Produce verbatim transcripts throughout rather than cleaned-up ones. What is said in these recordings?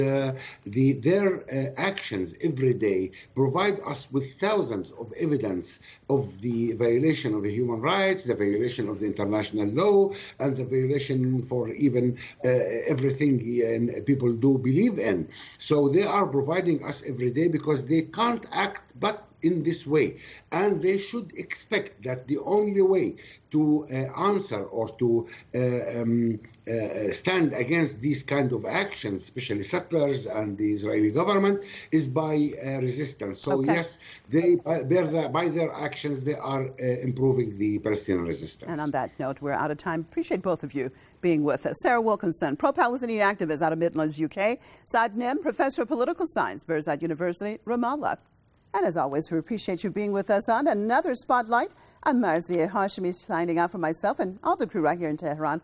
Uh, the, their uh, actions every day provide us with thousands of evidence of the violation of the human rights, the violation of the international law, and the violation for even uh, everything uh, people do believe in. So they are providing us every day because they can't act but in this way. And they should expect that the only way to uh, answer or to uh, um, uh, stand against these kind of actions, especially settlers and the Israeli government, is by uh, resistance. So okay. yes, they uh, bear the, by their actions, they are uh, improving the Palestinian resistance. And on that note, we're out of time. Appreciate both of you being with us. Sarah Wilkinson, pro-Palestinian activist out of Midlands, U K. Saad Nim, professor of political science, Birzeit University, Ramallah. And as always, we appreciate you being with us on another Spotlight. I'm Marzieh Hashemi signing out for myself and all the crew right here in Tehran.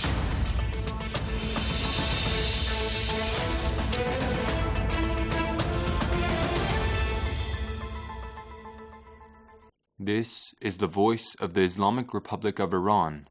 This is the voice of the Islamic Republic of Iran.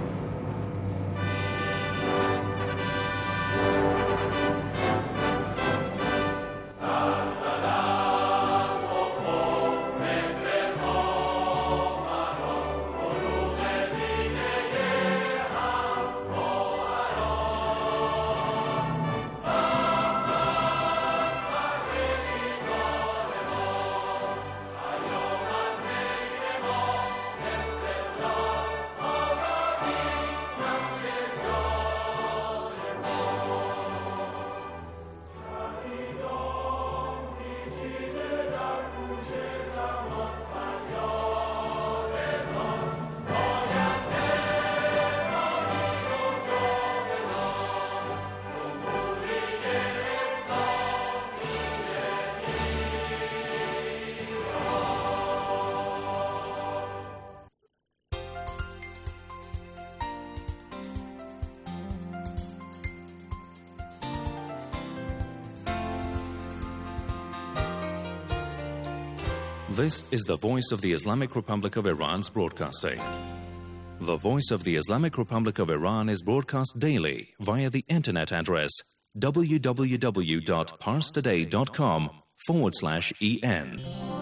This is the voice of the Islamic Republic of Iran's broadcasting. The voice of the Islamic Republic of Iran is broadcast daily via the internet address www.parstoday.com forward slash en.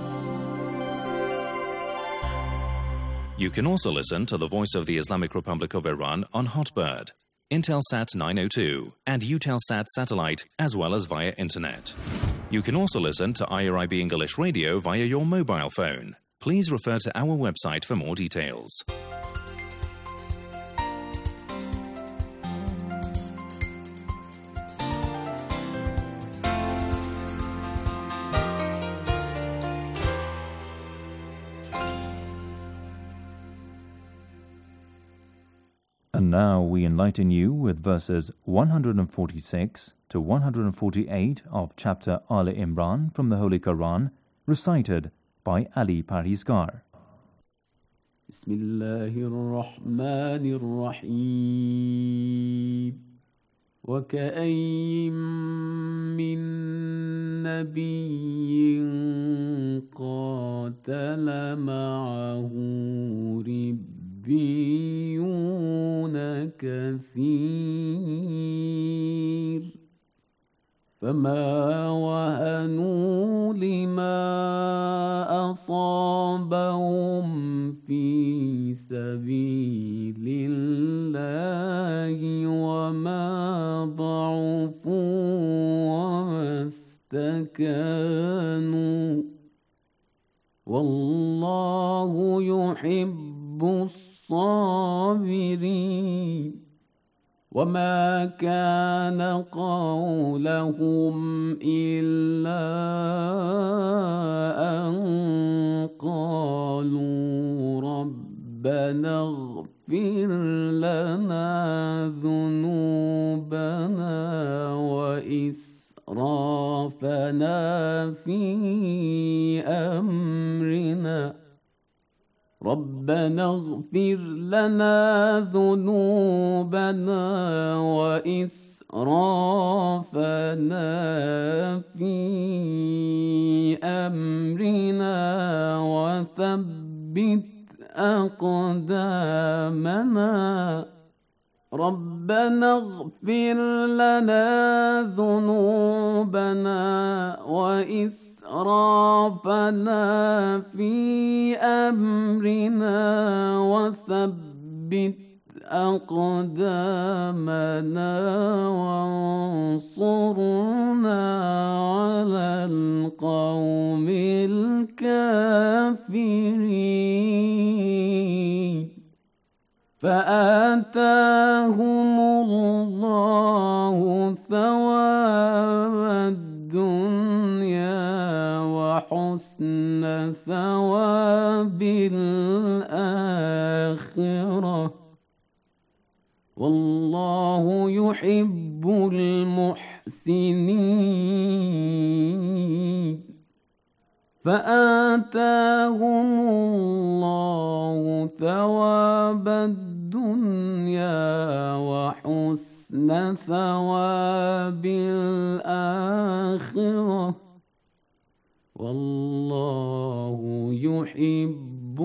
You can also listen to the voice of the Islamic Republic of Iran on Hotbird, Intelsat nine oh two, and Eutelsat satellite, as well as via internet. You can also listen to I R I B English Radio via your mobile phone. Please refer to our website for more details. And now we enlighten you with verses one forty-six to one forty-eight of chapter Al Imran from the Holy Quran, recited by Ali Parhizgar. Bismillahir Rahmanir Rahim. وكأين من نبي قاتل معه ربيون كثير فما وهنوا لما أصابهم في سبيل الله وما ضعفوا وما استكانوا والله يحب الصابرين وما كان قولهم إلا أن قالوا ربنا اغفر لنا ذنوبنا وإسرافنا في أمرنا ربنا اغفر لنا ذنوبنا وإسرافنا في أمرنا وثبت أقدامنا ربنا اغفر لنا ذنوبنا وإسرافنا في أمرنا وثبت أقدامنا وانصرنا على القوم الكافرين فآتاهم الله ثواب الدنيا وحسن ثواب الآخرة والله يحب المحسنين فآتاهم الله ثواب الدنيا وحسن ثواب الآخرة والله يحب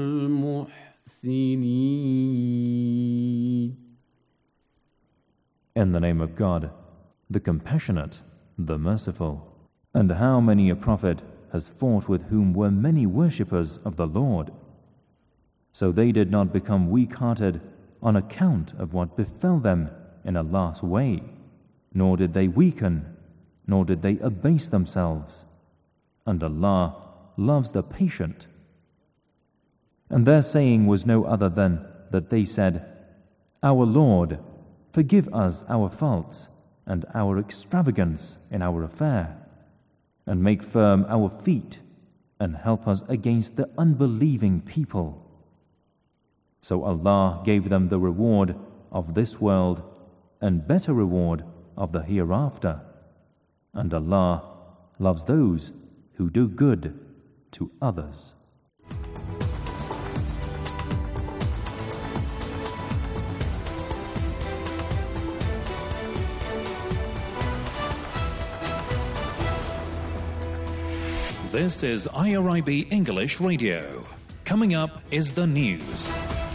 المحسنين. In the name of God, the Compassionate, the Merciful. And how many a prophet has fought with whom were many worshippers of the Lord. So they did not become weak-hearted on account of what befell them in Allah's way, nor did they weaken, nor did they abase themselves. And Allah loves the patient. And their saying was no other than that they said, Our Lord, forgive us our faults and our extravagance in our affair, and make firm our feet, and help us against the unbelieving people. So Allah gave them the reward of this world and better reward of the hereafter. And Allah loves those who do good to others. This is I R I B English Radio. Coming up is the news.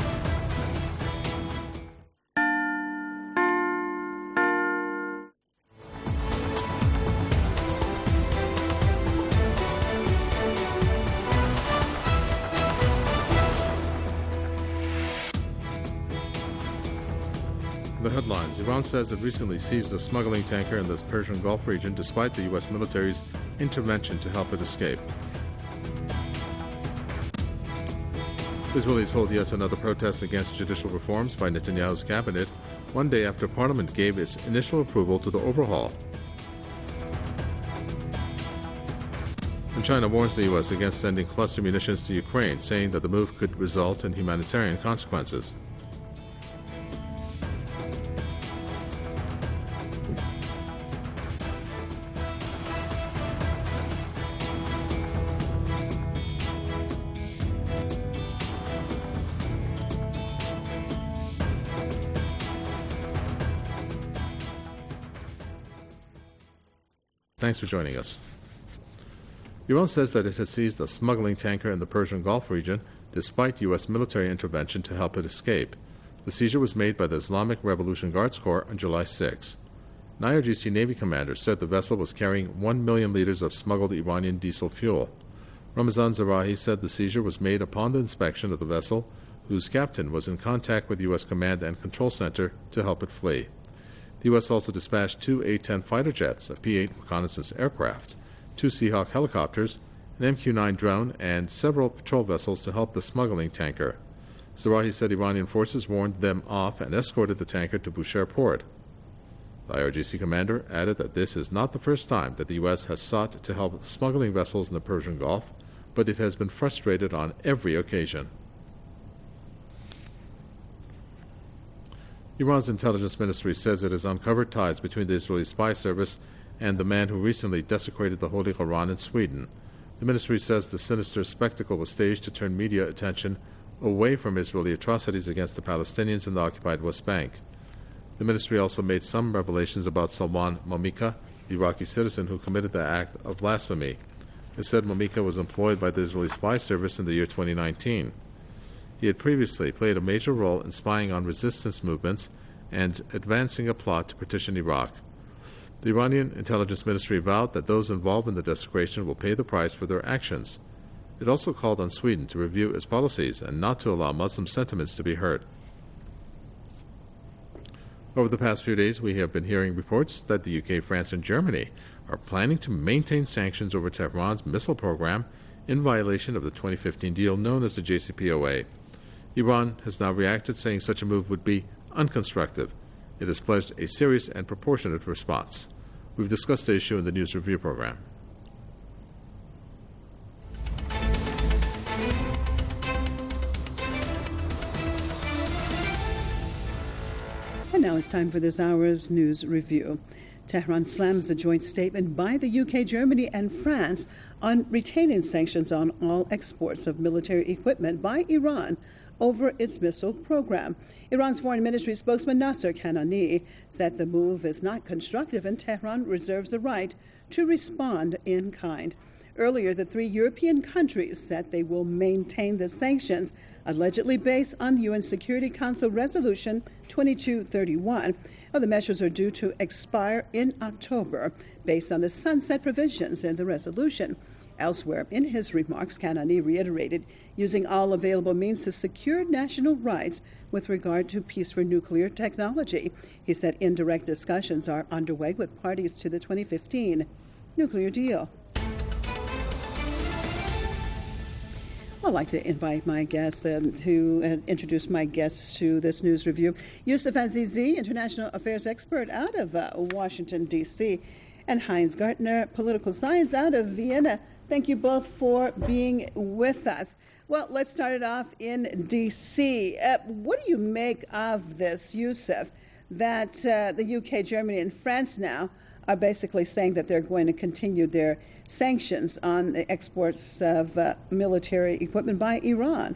The headlines. Iran says it recently seized a smuggling tanker in the Persian Gulf region despite the U S military's intervention to help it escape. Israelis hold yet another protest against judicial reforms by Netanyahu's cabinet, one day after Parliament gave its initial approval to the overhaul. And China warns the U S against sending cluster munitions to Ukraine, saying that the move could result in humanitarian consequences. Thanks for joining us. Iran says that it has seized a smuggling tanker in the Persian Gulf region despite U S military intervention to help it escape. The seizure was made by the Islamic Revolution Guards Corps on July sixth. An I R G C Navy commander said the vessel was carrying one million liters of smuggled Iranian diesel fuel. Ramazan Zarahi said the seizure was made upon the inspection of the vessel, whose captain was in contact with the U S Command and Control Center to help it flee. The U S also dispatched two A ten fighter jets, a P eight reconnaissance aircraft, two Seahawk helicopters, an M Q nine drone, and several patrol vessels to help the smuggling tanker. Zarahi said Iranian forces warned them off and escorted the tanker to Bushehr port. The I R G C commander added that this is not the first time that the U S has sought to help smuggling vessels in the Persian Gulf, but it has been frustrated on every occasion. Iran's intelligence ministry says it has uncovered ties between the Israeli spy service and the man who recently desecrated the Holy Quran in Sweden. The ministry says the sinister spectacle was staged to turn media attention away from Israeli atrocities against the Palestinians in the occupied West Bank. The ministry also made some revelations about Salman Momika, the Iraqi citizen who committed the act of blasphemy. It said Momika was employed by the Israeli spy service in the year twenty nineteen. He had previously played a major role in spying on resistance movements and advancing a plot to partition Iraq. The Iranian intelligence ministry vowed that those involved in the desecration will pay the price for their actions. It also called on Sweden to review its policies and not to allow Muslim sentiments to be heard. Over the past few days, we have been hearing reports that the U K, France, and Germany are planning to maintain sanctions over Tehran's missile program in violation of the twenty fifteen deal known as the J C P O A. Iran has now reacted, saying such a move would be unconstructive. It has pledged a serious and proportionate response. We've discussed the issue in the News Review program. And now it's time for this hour's News Review. Tehran slams the joint statement by the U K, Germany, and France on retaining sanctions on all exports of military equipment by Iran over its missile program. Iran's foreign ministry spokesman Nasser Kanani said the move is not constructive and Tehran reserves the right to respond in kind. Earlier, the three European countries said they will maintain the sanctions, allegedly based on U N Security Council Resolution twenty-two thirty-one. Well, the measures are due to expire in October, based on the sunset provisions in the resolution. Elsewhere, in his remarks, Kanani reiterated using all available means to secure national rights with regard to peace for nuclear technology. He said indirect discussions are underway with parties to the twenty fifteen nuclear deal. I'd like to invite my guests uh, to uh, introduce my guests to this news review. Yusuf Azizi, international affairs expert out of uh, Washington, D C, and Heinz Gartner, political science out of Vienna. Thank you both for being with us. Well, let's start it off in D C. Uh, what do you make of this, Yusuf, that uh, the U K, Germany, and France now are basically saying that they're going to continue their sanctions on the exports of uh, military equipment by Iran?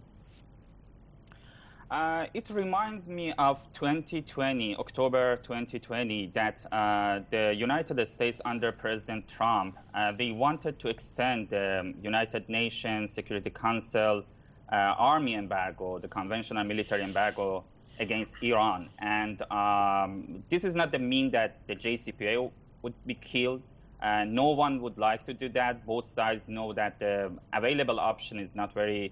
Uh, it reminds me of twenty twenty, October twenty twenty, that uh, the United States under President Trump, uh, they wanted to extend the United Nations Security Council uh, army embargo, the conventional military embargo against Iran. And um, this is not the mean that the J C P O A would be killed. Uh, no one would like to do that. Both sides know that the available option is not very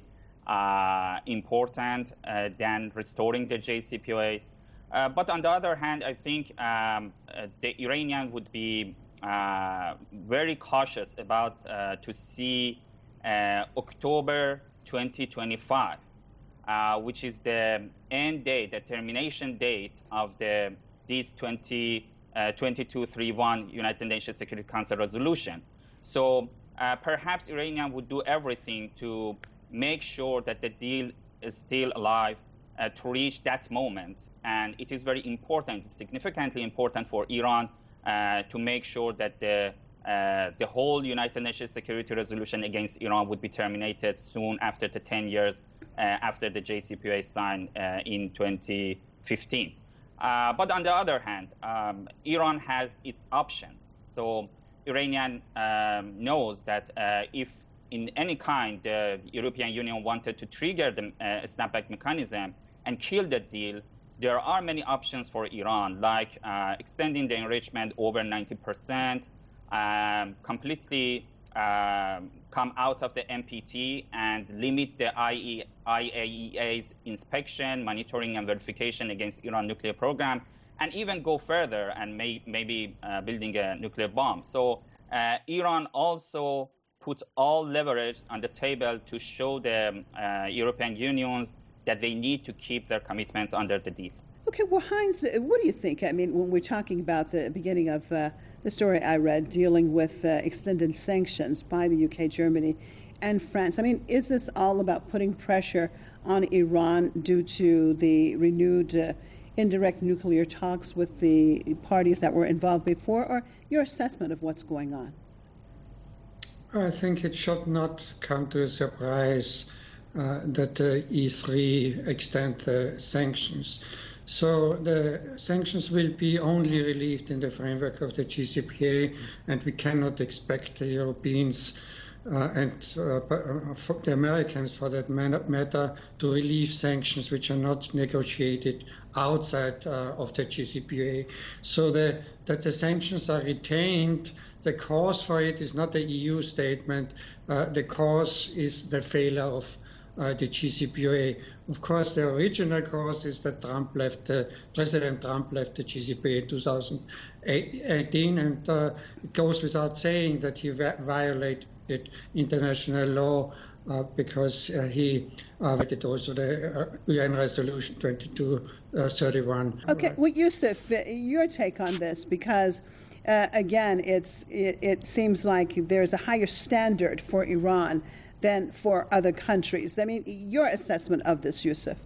uh, important uh, than restoring the J C P O A. Uh, but on the other hand, I think um, uh, the Iranian would be uh, very cautious about uh, to see uh, October twenty twenty-five. Uh, which is the end date, the termination date of the this twenty-two thirty-one United Nations Security Council resolution. So uh, perhaps Iranian would do everything to make sure that the deal is still alive uh, to reach that moment. And it is very important, significantly important for Iran uh, to make sure that the uh, the whole United Nations Security resolution against Iran would be terminated soon after the ten years Uh, after the J C P O A signed uh, in twenty fifteen. Uh, but on the other hand, um, Iran has its options. So Iranian um, knows that uh, if in any kind the European Union wanted to trigger the uh, snapback mechanism and kill the deal, there are many options for Iran, like uh, extending the enrichment over ninety percent, um, completely uh, come out of the N P T and limit the I A E A's inspection, monitoring, and verification against Iran nuclear program, and even go further and may, maybe uh, building a nuclear bomb. So uh, Iran also put all leverage on the table to show the uh, European Union that they need to keep their commitments under the deal. Okay, well, Heinz, what do you think? I mean, when we're talking about the beginning of uh, the story I read dealing with uh, extended sanctions by the U K, Germany, and France, I mean, is this all about putting pressure on Iran due to the renewed uh, indirect nuclear talks with the parties that were involved before, or your assessment of what's going on? I think it should not come to a surprise uh, that the E three extend the sanctions. So the sanctions will be only relieved in the framework of the J C P O A, and we cannot expect the Europeans uh, and uh, for the Americans, for that matter, to relieve sanctions which are not negotiated outside uh, of the J C P O A. So the, that the sanctions are retained. The cause for it is not the E U statement. Uh, the cause is the failure of uh, the J C P O A. Of course, the original cause is that Trump left, uh, President Trump left the J C P O A in two thousand eighteen, and uh, it goes without saying that he va- violated international law uh, because uh, he violated also the uh, U N Resolution twenty-two thirty-one. Okay, well, Yusuf, your take on this, because uh, again, it's it, it seems like there's a higher standard for Iran than for other countries. I mean, your assessment of this, Yusuf?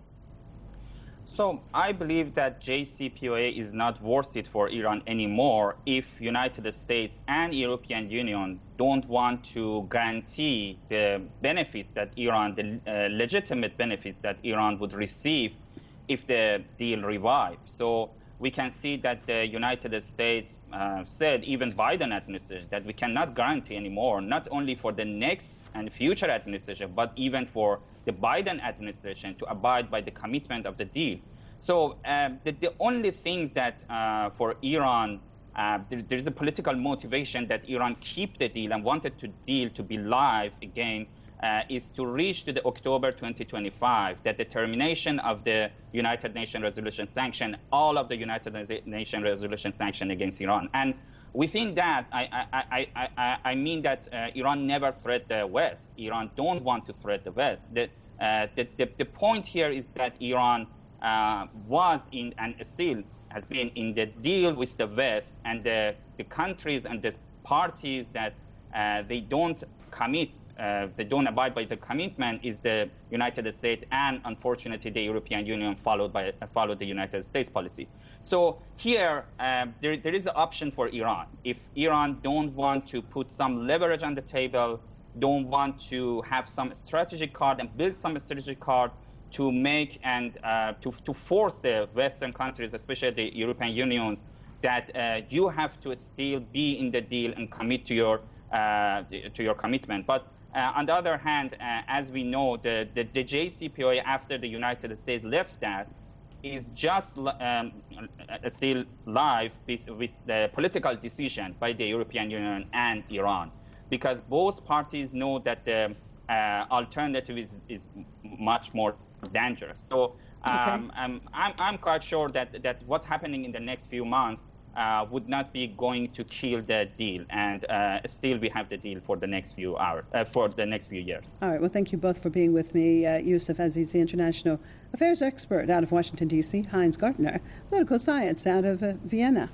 So I believe that J C P O A is not worth it for Iran anymore if United States and European Union don't want to guarantee the benefits that Iran, the uh, legitimate benefits that Iran would receive if the deal revives. So we can see that the United States uh, said, even Biden administration, that we cannot guarantee anymore, not only for the next and future administration, but even for the Biden administration to abide by the commitment of the deal. So uh, the, the only things that uh, for Iran, uh, there, there's a political motivation that Iran keep the deal and wanted the deal to be live again, uh, is to reach to the October twenty twenty-five, that the termination of the United Nations resolution sanction, all of the United Nations resolution sanction against Iran. And within that, I, I, I, I, I mean that uh, Iran never threat the West. Iran don't want to threat the West. The, uh, the, the, the point here is that Iran uh, was in and still has been in the deal with the West, and the, the countries and the parties that uh, they don't commit, uh, they don't abide by the commitment is the United States, and unfortunately the European Union followed by uh, followed the United States policy. So here um, there, there is an option for Iran. If Iran don't want to put some leverage on the table, don't want to have some strategic card and build some strategic card to make and uh, to, to force the Western countries, especially the European Unions, that uh, you have to still be in the deal and commit to your uh, to your commitment. But uh, on the other hand, uh, as we know, the, the, the J C P O A, after the United States left that, is just um, still live with, with the political decision by the European Union and Iran, because both parties know that the uh, alternative is, is much more dangerous. So um, okay. I'm, I'm, I'm quite sure that, that what's happening in the next few months uh, would not be going to kill the deal, and uh, still we have the deal for the next few hours, uh, for the next few years. All right. Well, thank you both for being with me. Uh, Yusuf Azizi, international affairs expert out of Washington, D C, Heinz Gartner, political science out of uh, Vienna.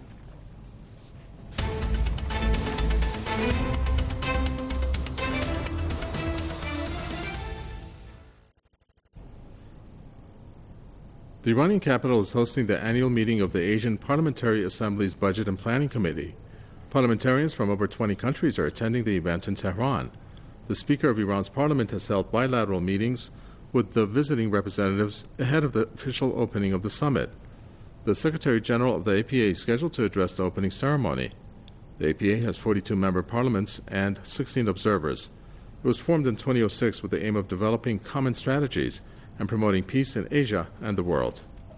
The Iranian capital is hosting the annual meeting of the Asian Parliamentary Assembly's Budget and Planning Committee. Parliamentarians from over twenty countries are attending the event in Tehran. The Speaker of Iran's parliament has held bilateral meetings with the visiting representatives ahead of the official opening of the summit. The Secretary General of the A P A is scheduled to address the opening ceremony. The A P A has forty-two member parliaments and sixteen observers. It was formed in twenty oh six with the aim of developing common strategies and promoting peace in Asia and the world.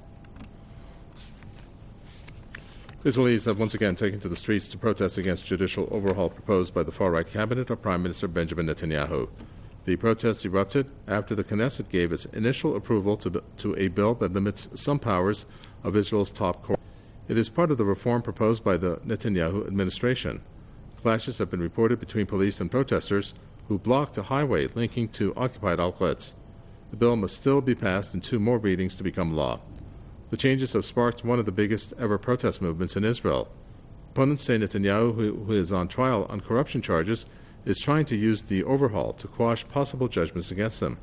Israelis have once again taken to the streets to protest against judicial overhaul proposed by the far-right cabinet of Prime Minister Benjamin Netanyahu. The protests erupted after the Knesset gave its initial approval to, to a bill that limits some powers of Israel's top court. It is part of the reform proposed by the Netanyahu administration. Clashes have been reported between police and protesters who blocked a highway linking to occupied outlets. The bill must still be passed in two more readings to become law. The changes have sparked one of the biggest ever protest movements in Israel. Opponents say Netanyahu, who, who is on trial on corruption charges, is trying to use the overhaul to quash possible judgments against him.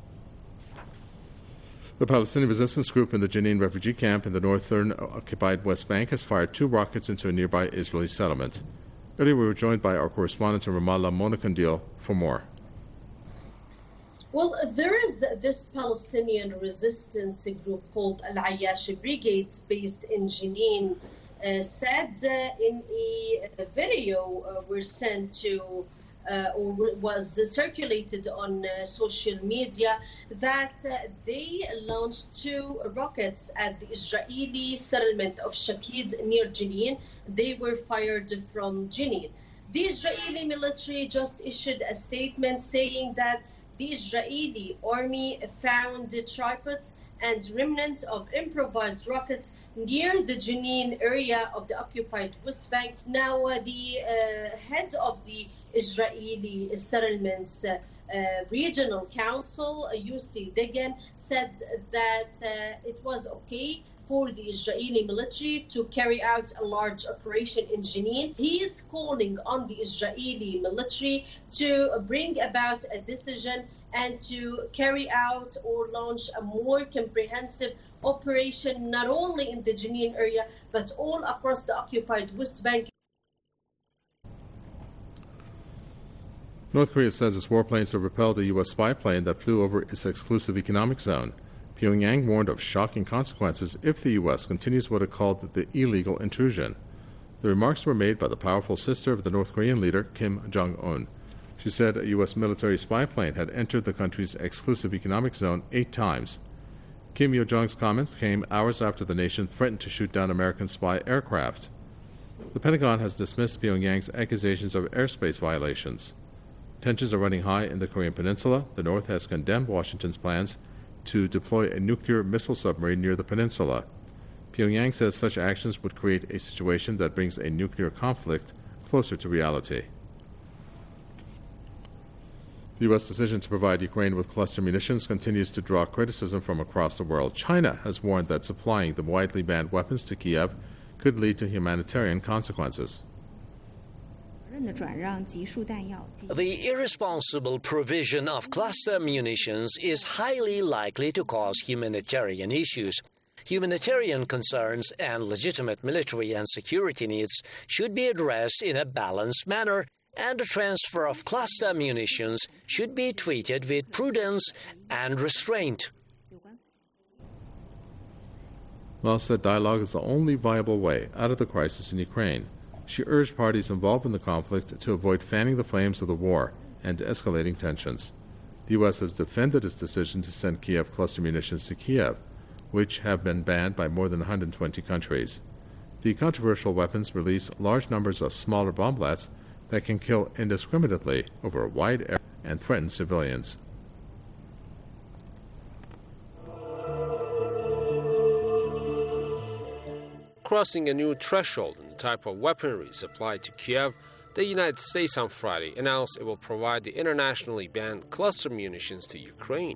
The Palestinian resistance group in the Jenin refugee camp in the northern occupied West Bank has fired two rockets into a nearby Israeli settlement. Earlier we were joined by our correspondent in Ramallah, Mona Kandil, for more. Well, there is this Palestinian resistance group called Al-Ayyash Brigades based in Jenin, uh, said uh, in a video uh, were sent to uh, or was circulated on uh, social media that uh, they launched two rockets at the Israeli settlement of Shakid near Jenin. They were fired from Jenin. The Israeli military just issued a statement saying that the Israeli army found the tripods and remnants of improvised rockets near the Jenin area of the occupied West Bank. Now, uh, the uh, head of the Israeli settlements uh, uh, regional council, uh, Yossi Degen, said that uh, it was okay for the Israeli military to carry out a large operation in Jenin. He is calling on the Israeli military to bring about a decision and to carry out or launch a more comprehensive operation, not only in the Jenin area, but all across the occupied West Bank. North Korea says its warplanes have repelled a U S spy plane that flew over its exclusive economic zone. Pyongyang warned of shocking consequences if the U S continues what it called the illegal intrusion. The remarks were made by the powerful sister of the North Korean leader, Kim Jong-un. She said a U S military spy plane had entered the country's exclusive economic zone eight times. Kim Yo-jong's comments came hours after the nation threatened to shoot down American spy aircraft. The Pentagon has dismissed Pyongyang's accusations of airspace violations. Tensions are running high in the Korean Peninsula. The North has condemned Washington's plans to deploy a nuclear missile submarine near the peninsula. Pyongyang says such actions would create a situation that brings a nuclear conflict closer to reality. The U S decision to provide Ukraine with cluster munitions continues to draw criticism from across the world. China has warned that supplying the widely banned weapons to Kiev could lead to humanitarian consequences. The irresponsible provision of cluster munitions is highly likely to cause humanitarian issues. Humanitarian concerns and legitimate military and security needs should be addressed in a balanced manner, and the transfer of cluster munitions should be treated with prudence and restraint. Law said dialogue is the only viable way out of the crisis in Ukraine. She urged parties involved in the conflict to avoid fanning the flames of the war and escalating tensions. The U S has defended its decision to send Kiev cluster munitions to Kiev, which have been banned by more than one hundred twenty countries. The controversial weapons release large numbers of smaller bomblets that can kill indiscriminately over a wide area and threaten civilians. Crossing a new threshold in the type of weaponry supplied to Kiev, the United States on Friday announced it will provide the internationally banned cluster munitions to Ukraine.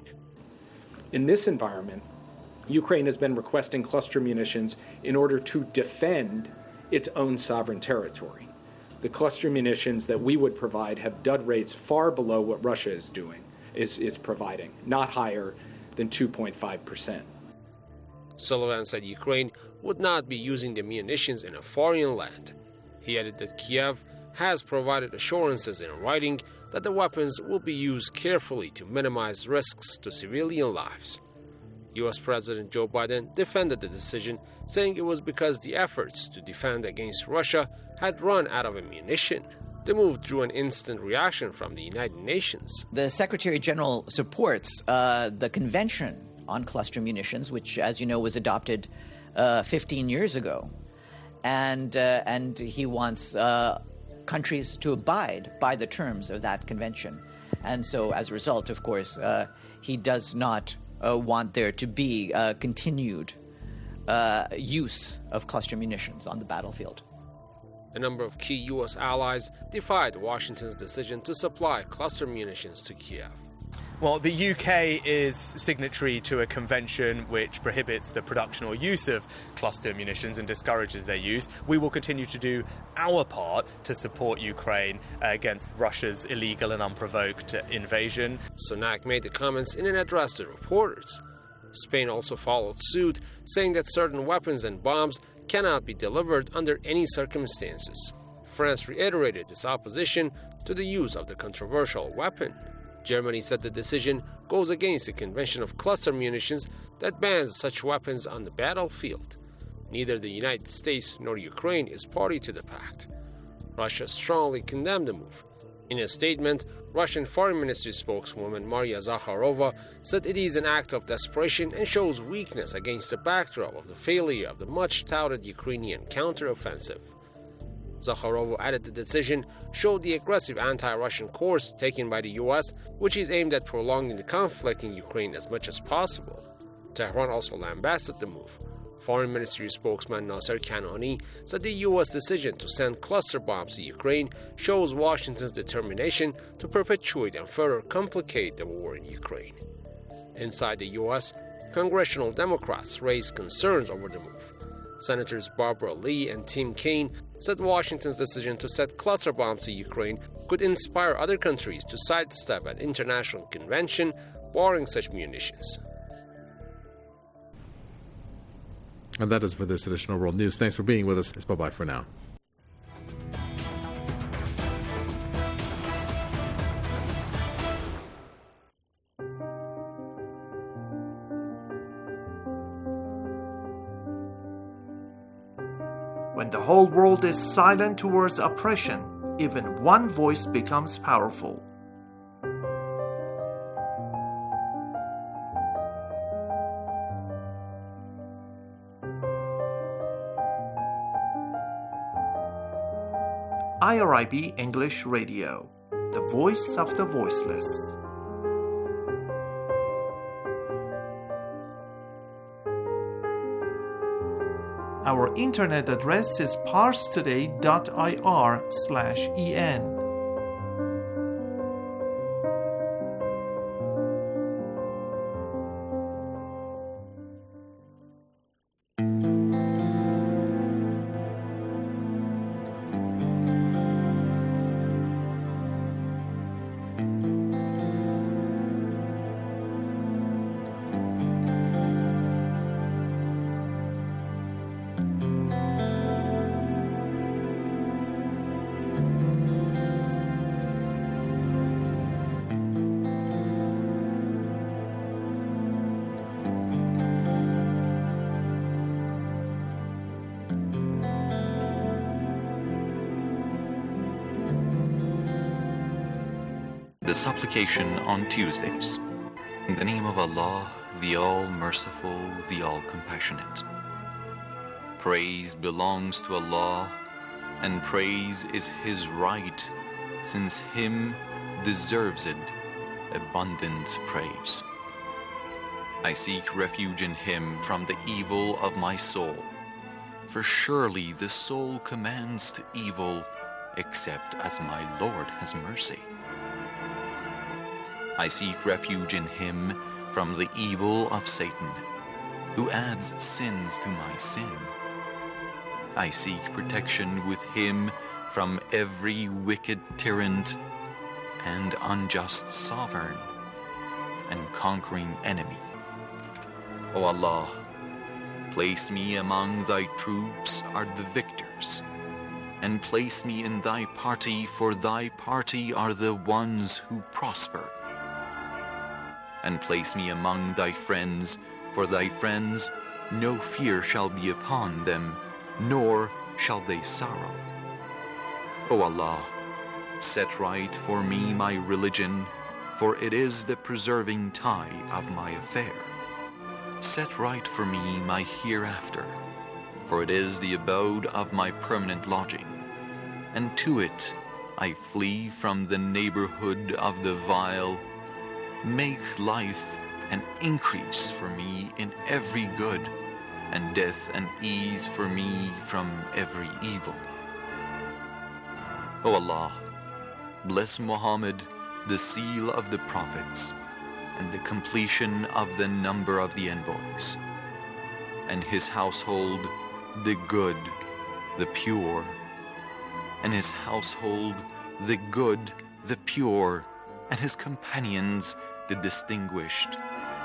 In this environment, Ukraine has been requesting cluster munitions in order to defend its own sovereign territory. The cluster munitions that we would provide have dud rates far below what Russia is doing, is, is providing, not higher than two point five percent. Sullivan said Ukraine would not be using the munitions in a foreign land. He added that Kiev has provided assurances in writing that the weapons will be used carefully to minimize risks to civilian lives. U S President Joe Biden defended the decision, saying it was because the efforts to defend against Russia had run out of ammunition. The move drew an instant reaction from the United Nations. The Secretary General supports uh, the Convention on Cluster Munitions, which, as you know, was adopted uh, fifteen years ago. And, uh, and he wants uh, countries to abide by the terms of that convention. And so, as a result, of course, uh, he does not uh, want there to be uh, continued uh, use of cluster munitions on the battlefield. A number of key U S allies defied Washington's decision to supply cluster munitions to Kiev. Well, the U K is signatory to a convention which prohibits the production or use of cluster munitions and discourages their use. We will continue to do our part to support Ukraine against Russia's illegal and unprovoked invasion. Sunak made the comments in an address to reporters. Spain also followed suit, saying that certain weapons and bombs cannot be delivered under any circumstances. France reiterated its opposition to the use of the controversial weapon. Germany said the decision goes against the Convention of Cluster Munitions that bans such weapons on the battlefield. Neither the United States nor Ukraine is party to the pact. Russia strongly condemned the move. In a statement, Russian Foreign Ministry spokeswoman Maria Zakharova said it is an act of desperation and shows weakness against the backdrop of the failure of the much-touted Ukrainian counteroffensive. Zakharova added the decision showed the aggressive anti-Russian course taken by the U S, which is aimed at prolonging the conflict in Ukraine as much as possible. Tehran also lambasted the move. Foreign Ministry spokesman Nasser Kanani said the U S decision to send cluster bombs to Ukraine shows Washington's determination to perpetuate and further complicate the war in Ukraine. Inside the U S, congressional Democrats raised concerns over the move. Senators Barbara Lee and Tim Kaine said Washington's decision to set cluster bombs to Ukraine could inspire other countries to sidestep an international convention barring such munitions. And that is for this edition of World News. Thanks for being with us. It's bye-bye for now. When the whole world is silent towards oppression, even one voice becomes powerful. I R I B English Radio, the voice of the voiceless. Our internet address is parstoday dot I R slash E N. The supplication on Tuesdays. In the name of Allah, the All-Merciful, the All-Compassionate. Praise belongs to Allah, and praise is His right, since Him deserves it, abundant praise. I seek refuge in Him from the evil of my soul, for surely the soul commands to evil, except as my Lord has mercy. I seek refuge in Him from the evil of Satan, who adds sins to my sin. I seek protection with Him from every wicked tyrant and unjust sovereign and conquering enemy. O Allah, place me among Thy troops are the victors, and place me in Thy party, for Thy party are the ones who prosper. And place me among Thy friends, for Thy friends no fear shall be upon them, nor shall they sorrow. O Allah, set right for me my religion, for it is the preserving tie of my affair. Set right for me my hereafter, for it is the abode of my permanent lodging, and to it I flee from the neighborhood of the vile. Make life an increase for me in every good, and death an ease for me from every evil. O Allah, bless Muhammad, the seal of the prophets, and the completion of the number of the envoys, and his household, the good, the pure, and his household, the good, the pure, and his companions, the distinguished.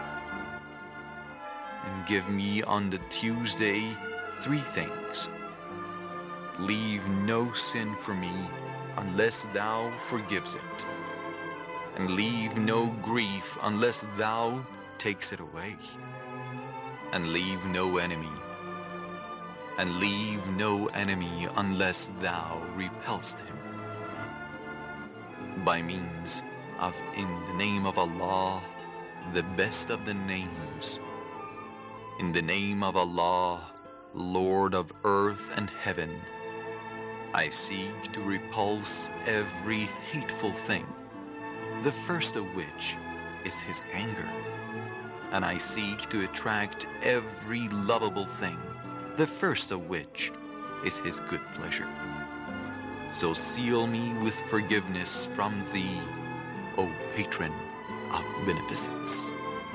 And give me on the Tuesday three things. Leave no sin for me unless Thou forgives it, and leave no grief unless Thou takes it away, and leave no enemy, and leave no enemy unless Thou repulsed him. by means of in the name of Allah, the best of the names. In the name of Allah, Lord of earth and heaven, I seek to repulse every hateful thing, the first of which is his anger, and I seek to attract every lovable thing, the first of which is his good pleasure. So seal me with forgiveness from thee, O patron of beneficence.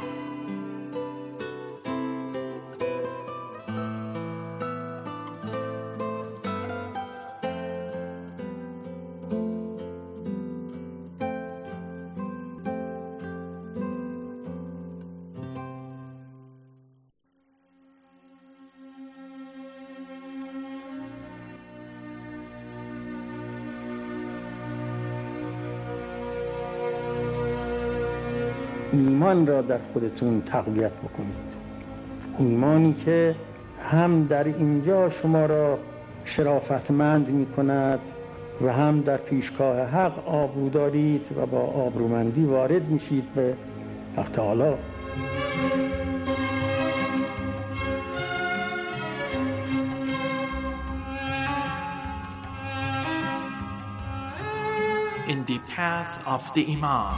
ایمان را در خودتون تقویت بکنید. ایمانی که هم در اینجا شما را شرافتمند می کند و هم در پیشگاه حق آبرو دارید و با آبرومندی وارد میشید به حق تعالی. In the path of the Imam.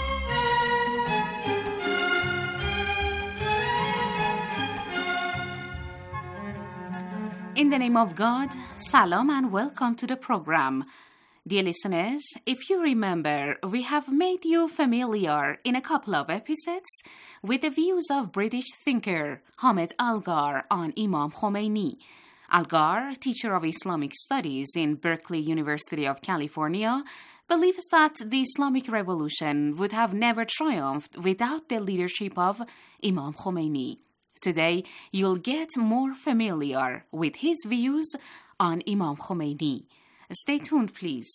In the name of God, salam and welcome to the program. Dear listeners, if you remember, we have made you familiar in a couple of episodes with the views of British thinker Hamid Algar on Imam Khomeini. Algar, teacher of Islamic studies in Berkeley University of California, believes that the Islamic Revolution would have never triumphed without the leadership of Imam Khomeini. Today, you'll get more familiar with his views on Imam Khomeini. Stay tuned, please.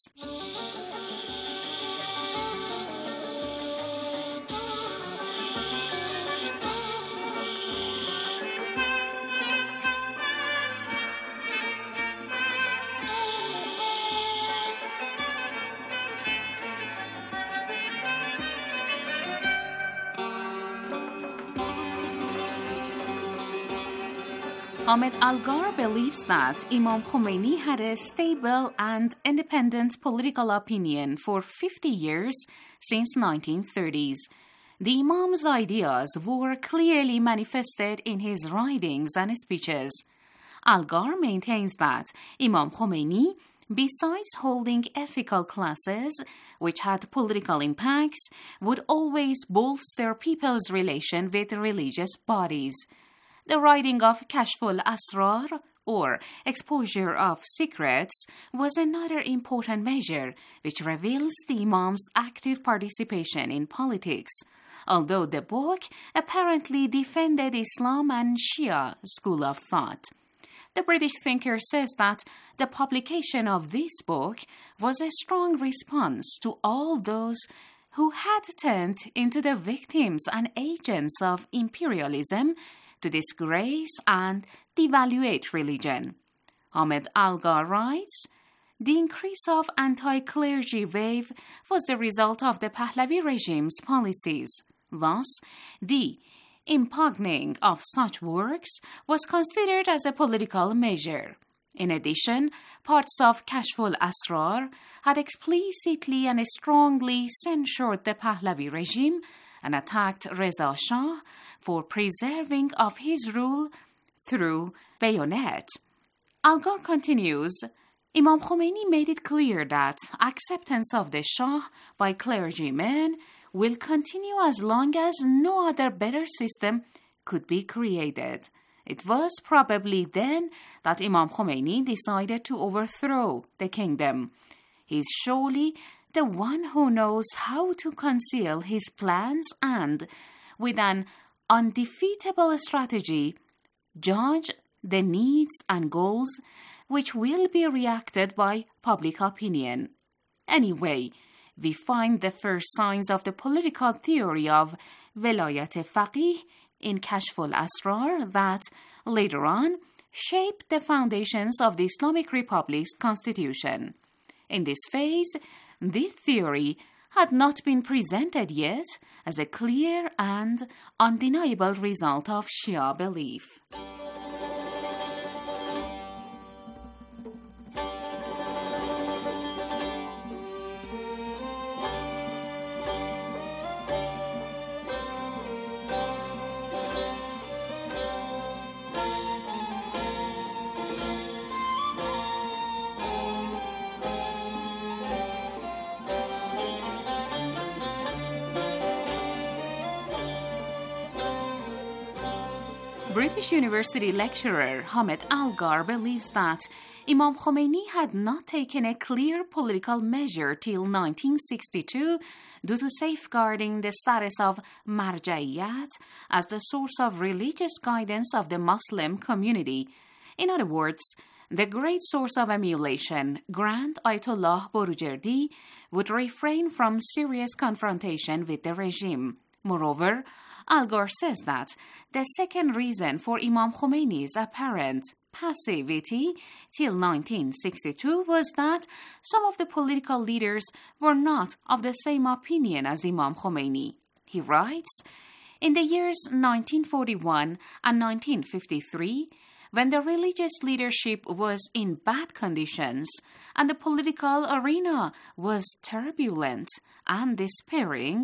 Hamid Algar believes that Imam Khomeini had a stable and independent political opinion for fifty years since nineteen thirties. The Imam's ideas were clearly manifested in his writings and speeches. Algar maintains that Imam Khomeini, besides holding ethical classes which had political impacts, would always bolster people's relation with religious bodies. The writing of Kashful Asrar, or exposure of secrets, was another important measure which reveals the Imam's active participation in politics, although the book apparently defended Islam and Shia school of thought. The British thinker says that the publication of this book was a strong response to all those who had turned into the victims and agents of imperialism to disgrace and devaluate religion. Hamid Algar writes, the increase of anti-clergy wave was the result of the Pahlavi regime's policies. Thus, the impugning of such works was considered as a political measure. In addition, parts of Kashful Asrar had explicitly and strongly censured the Pahlavi regime and attacked Reza Shah for preserving of his rule through bayonet. Algar continues, Imam Khomeini made it clear that acceptance of the Shah by clergymen will continue as long as no other better system could be created. It was probably then that Imam Khomeini decided to overthrow the kingdom. He is surely the one who knows how to conceal his plans and, with an undefeatable strategy, judge the needs and goals which will be reacted by public opinion. Anyway, we find the first signs of the political theory of Velayat Faqih in Kashful Asrar that, later on, shaped the foundations of the Islamic Republic's constitution. In this phase, this theory had not been presented yet as a clear and undeniable result of Shia belief. British University lecturer Hamid Algar believes that Imam Khomeini had not taken a clear political measure till nineteen sixty-two due to safeguarding the status of marja'iyat as the source of religious guidance of the Muslim community. In other words, the great source of emulation, Grand Ayatollah Borujerdi, would refrain from serious confrontation with the regime. Moreover, Algar says that the second reason for Imam Khomeini's apparent passivity till nineteen sixty-two was that some of the political leaders were not of the same opinion as Imam Khomeini. He writes, in the years nineteen forty-one and nineteen fifty-three, when the religious leadership was in bad conditions and the political arena was turbulent and despairing,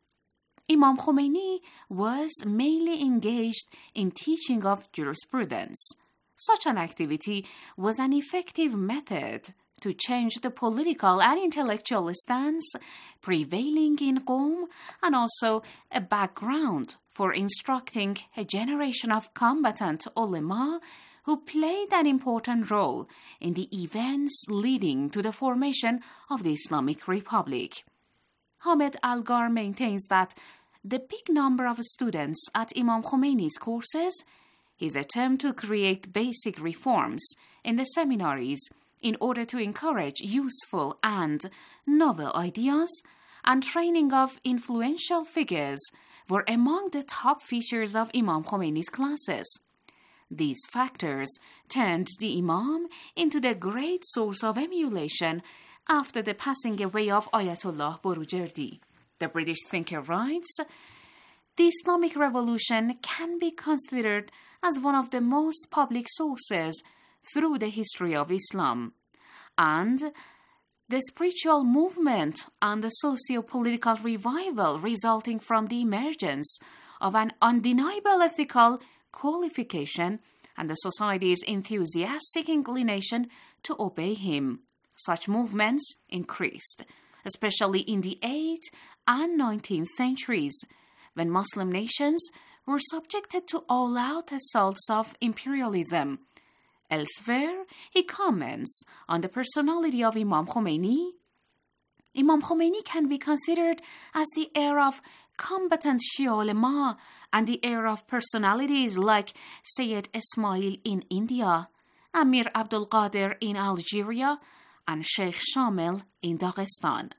Imam Khomeini was mainly engaged in teaching of jurisprudence. Such an activity was an effective method to change the political and intellectual stance prevailing in Qom, and also a background for instructing a generation of combatant ulema who played an important role in the events leading to the formation of the Islamic Republic. Hamid Algar maintains that the big number of students at Imam Khomeini's courses, his attempt to create basic reforms in the seminaries in order to encourage useful and novel ideas, and training of influential figures were among the top features of Imam Khomeini's classes. These factors turned the Imam into the great source of emulation after the passing away of Ayatollah Borujerdi. The British thinker writes, the Islamic Revolution can be considered as one of the most public sources through the history of Islam, and the spiritual movement and the socio-political revival resulting from the emergence of an undeniable ethical qualification and the society's enthusiastic inclination to obey him. Such movements increased, especially in the eighth and nineteenth centuries, when Muslim nations were subjected to all-out assaults of imperialism. Elsewhere, he comments on the personality of Imam Khomeini. Imam Khomeini can be considered as the heir of combatant Shia ulema and the heir of personalities like Sayyid Ismail in India, Amir Abdul Qadir in Algeria, and Sheikh Shamil in Dagestan.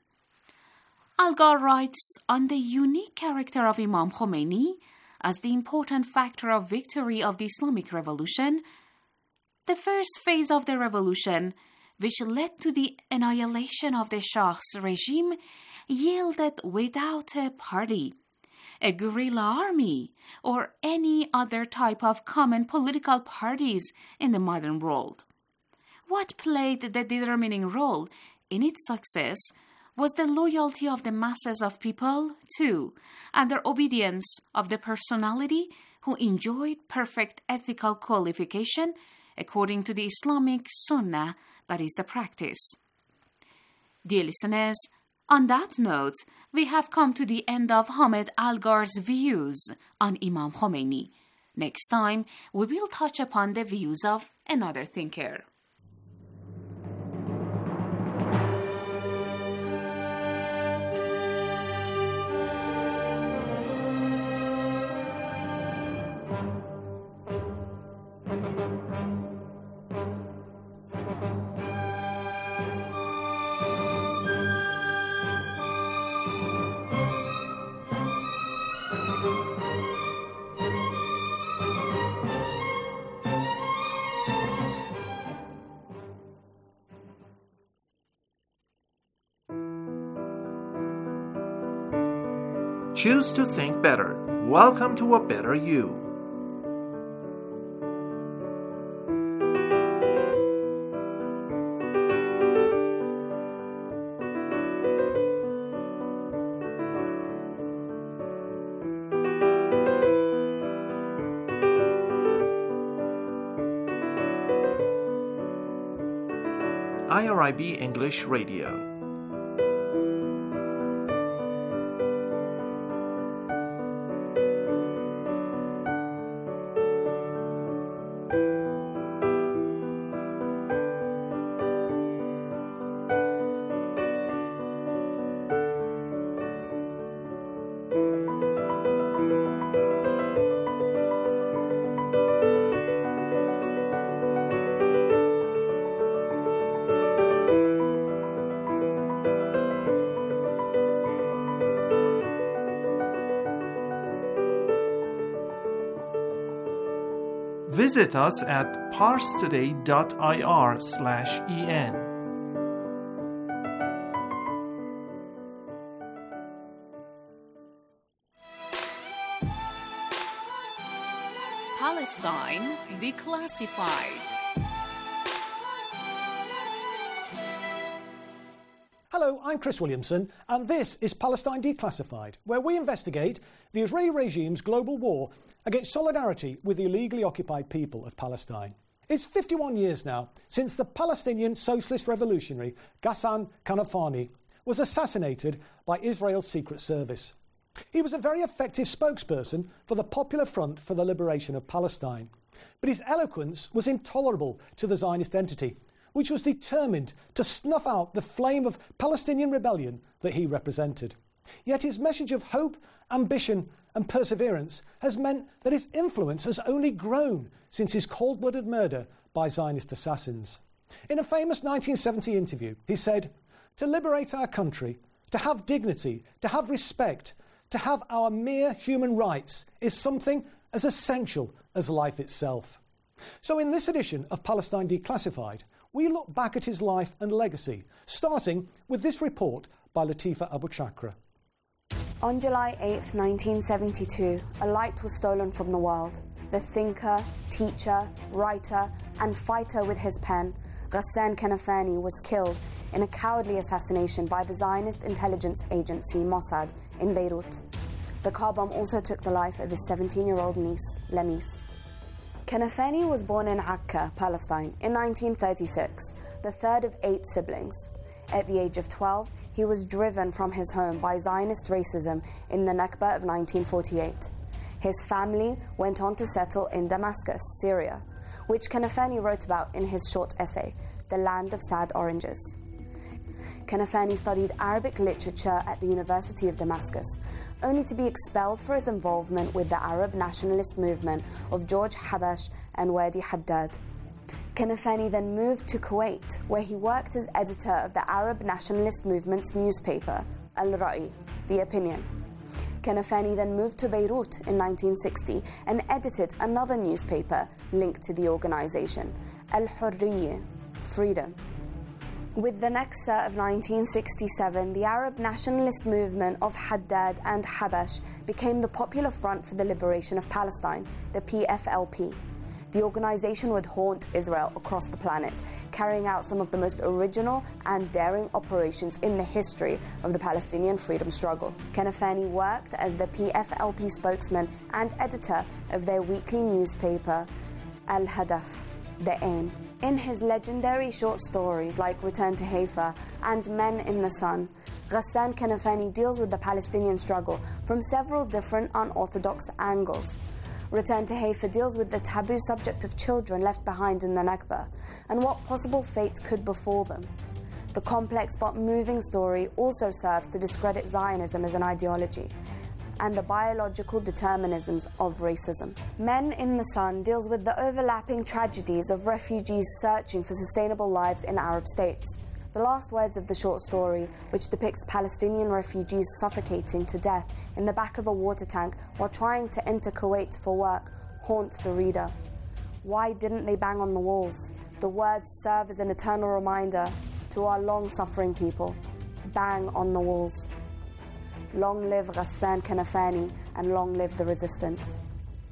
Algar writes on the unique character of Imam Khomeini as the important factor of victory of the Islamic Revolution. The first phase of the revolution, which led to the annihilation of the Shah's regime, yielded without a party, a guerrilla army, or any other type of common political parties in the modern world. What played the determining role in its success was the loyalty of the masses of people, too, and their obedience of the personality who enjoyed perfect ethical qualification according to the Islamic Sunnah, that is the practice. Dear listeners, on that note, we have come to the end of Hamid Algar's views on Imam Khomeini. Next time, we will touch upon the views of another thinker. Choose to think better. Welcome to a better you. I R I B English Radio. Visit us at parstoday.ir slash en. Palestine Declassified. Hello, I'm Chris Williamson, and this is Palestine Declassified, where we investigate the Israeli regime's global war against solidarity with the illegally occupied people of Palestine. It's fifty-one years now since the Palestinian socialist revolutionary Ghassan Kanafani was assassinated by Israel's Secret Service. He was a very effective spokesperson for the Popular Front for the Liberation of Palestine, but his eloquence was intolerable to the Zionist entity, which was determined to snuff out the flame of Palestinian rebellion that he represented. Yet his message of hope, ambition and perseverance has meant that his influence has only grown since his cold-blooded murder by Zionist assassins. In a famous nineteen seventy interview, he said, "To liberate our country, to have dignity, to have respect, to have our mere human rights is something as essential as life itself." So in this edition of Palestine Declassified, we look back at his life and legacy, starting with this report by Latifa Abu Chakra. On July eighth, nineteen seventy-two, a light was stolen from the world. The thinker, teacher, writer, and fighter with his pen, Ghassan Kanafani, was killed in a cowardly assassination by the Zionist intelligence agency Mossad in Beirut. The car bomb also took the life of his seventeen-year-old niece, Lamis. Kanafani was born in Akka, Palestine, in nineteen thirty-six, the third of eight siblings. At the age of twelve, he was driven from his home by Zionist racism in the Nakba of nineteen forty-eight. His family went on to settle in Damascus, Syria, which Kanafani wrote about in his short essay, The Land of Sad Oranges. Kanafani studied Arabic literature at the University of Damascus, only to be expelled for his involvement with the Arab nationalist movement of George Habash and Wadi Haddad. Kanafani then moved to Kuwait, where he worked as editor of the Arab nationalist movement's newspaper, Al-Ra'i, The Opinion. Kanafani then moved to Beirut in nineteen sixty and edited another newspaper linked to the organization, Al-Hurriya, Freedom. With the Naksa of nineteen sixty-seven, the Arab nationalist movement of Haddad and Habash became the Popular Front for the Liberation of Palestine, the P F L P. The organization would haunt Israel across the planet, carrying out some of the most original and daring operations in the history of the Palestinian freedom struggle. Kanafani worked as the P F L P spokesman and editor of their weekly newspaper, Al-Hadaf, The Aim. In his legendary short stories like Return to Haifa and Men in the Sun, Ghassan Kanafani deals with the Palestinian struggle from several different unorthodox angles. Return to Haifa deals with the taboo subject of children left behind in the Nakba and what possible fate could befall them. The complex but moving story also serves to discredit Zionism as an ideology and the biological determinisms of racism. Men in the Sun deals with the overlapping tragedies of refugees searching for sustainable lives in Arab states. The last words of the short story, which depicts Palestinian refugees suffocating to death in the back of a water tank while trying to enter Kuwait for work, haunt the reader. Why didn't they bang on the walls? The words serve as an eternal reminder to our long-suffering people. Bang on the walls. Long live Ghassan Kanafani, and long live the resistance.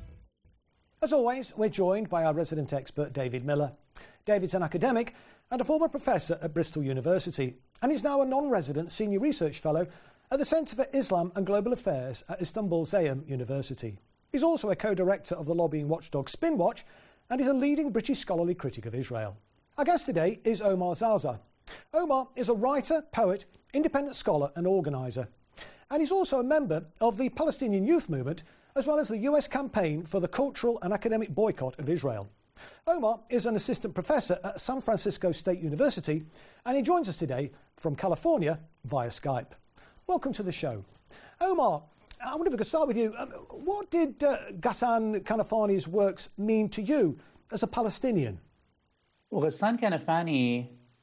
As always, we're joined by our resident expert, David Miller. David's an academic and a former professor at Bristol University, and is now a non-resident senior research fellow at the Centre for Islam and Global Affairs at Istanbul Zeyim University. He's also a co-director of the lobbying watchdog Spinwatch, and is a leading British scholarly critic of Israel. Our guest today is Omar Zalzal. Omar is a writer, poet, independent scholar and organiser, and he's also a member of the Palestinian Youth Movement, as well as the U S campaign for the cultural and academic boycott of Israel. Omar is an assistant professor at San Francisco State University, and he joins us today from California via Skype. Welcome to the show. Omar, I wonder if we could start with you. Um, what did uh, Ghassan Kanafani's works mean to you as a Palestinian? Well, Ghassan Kanafani,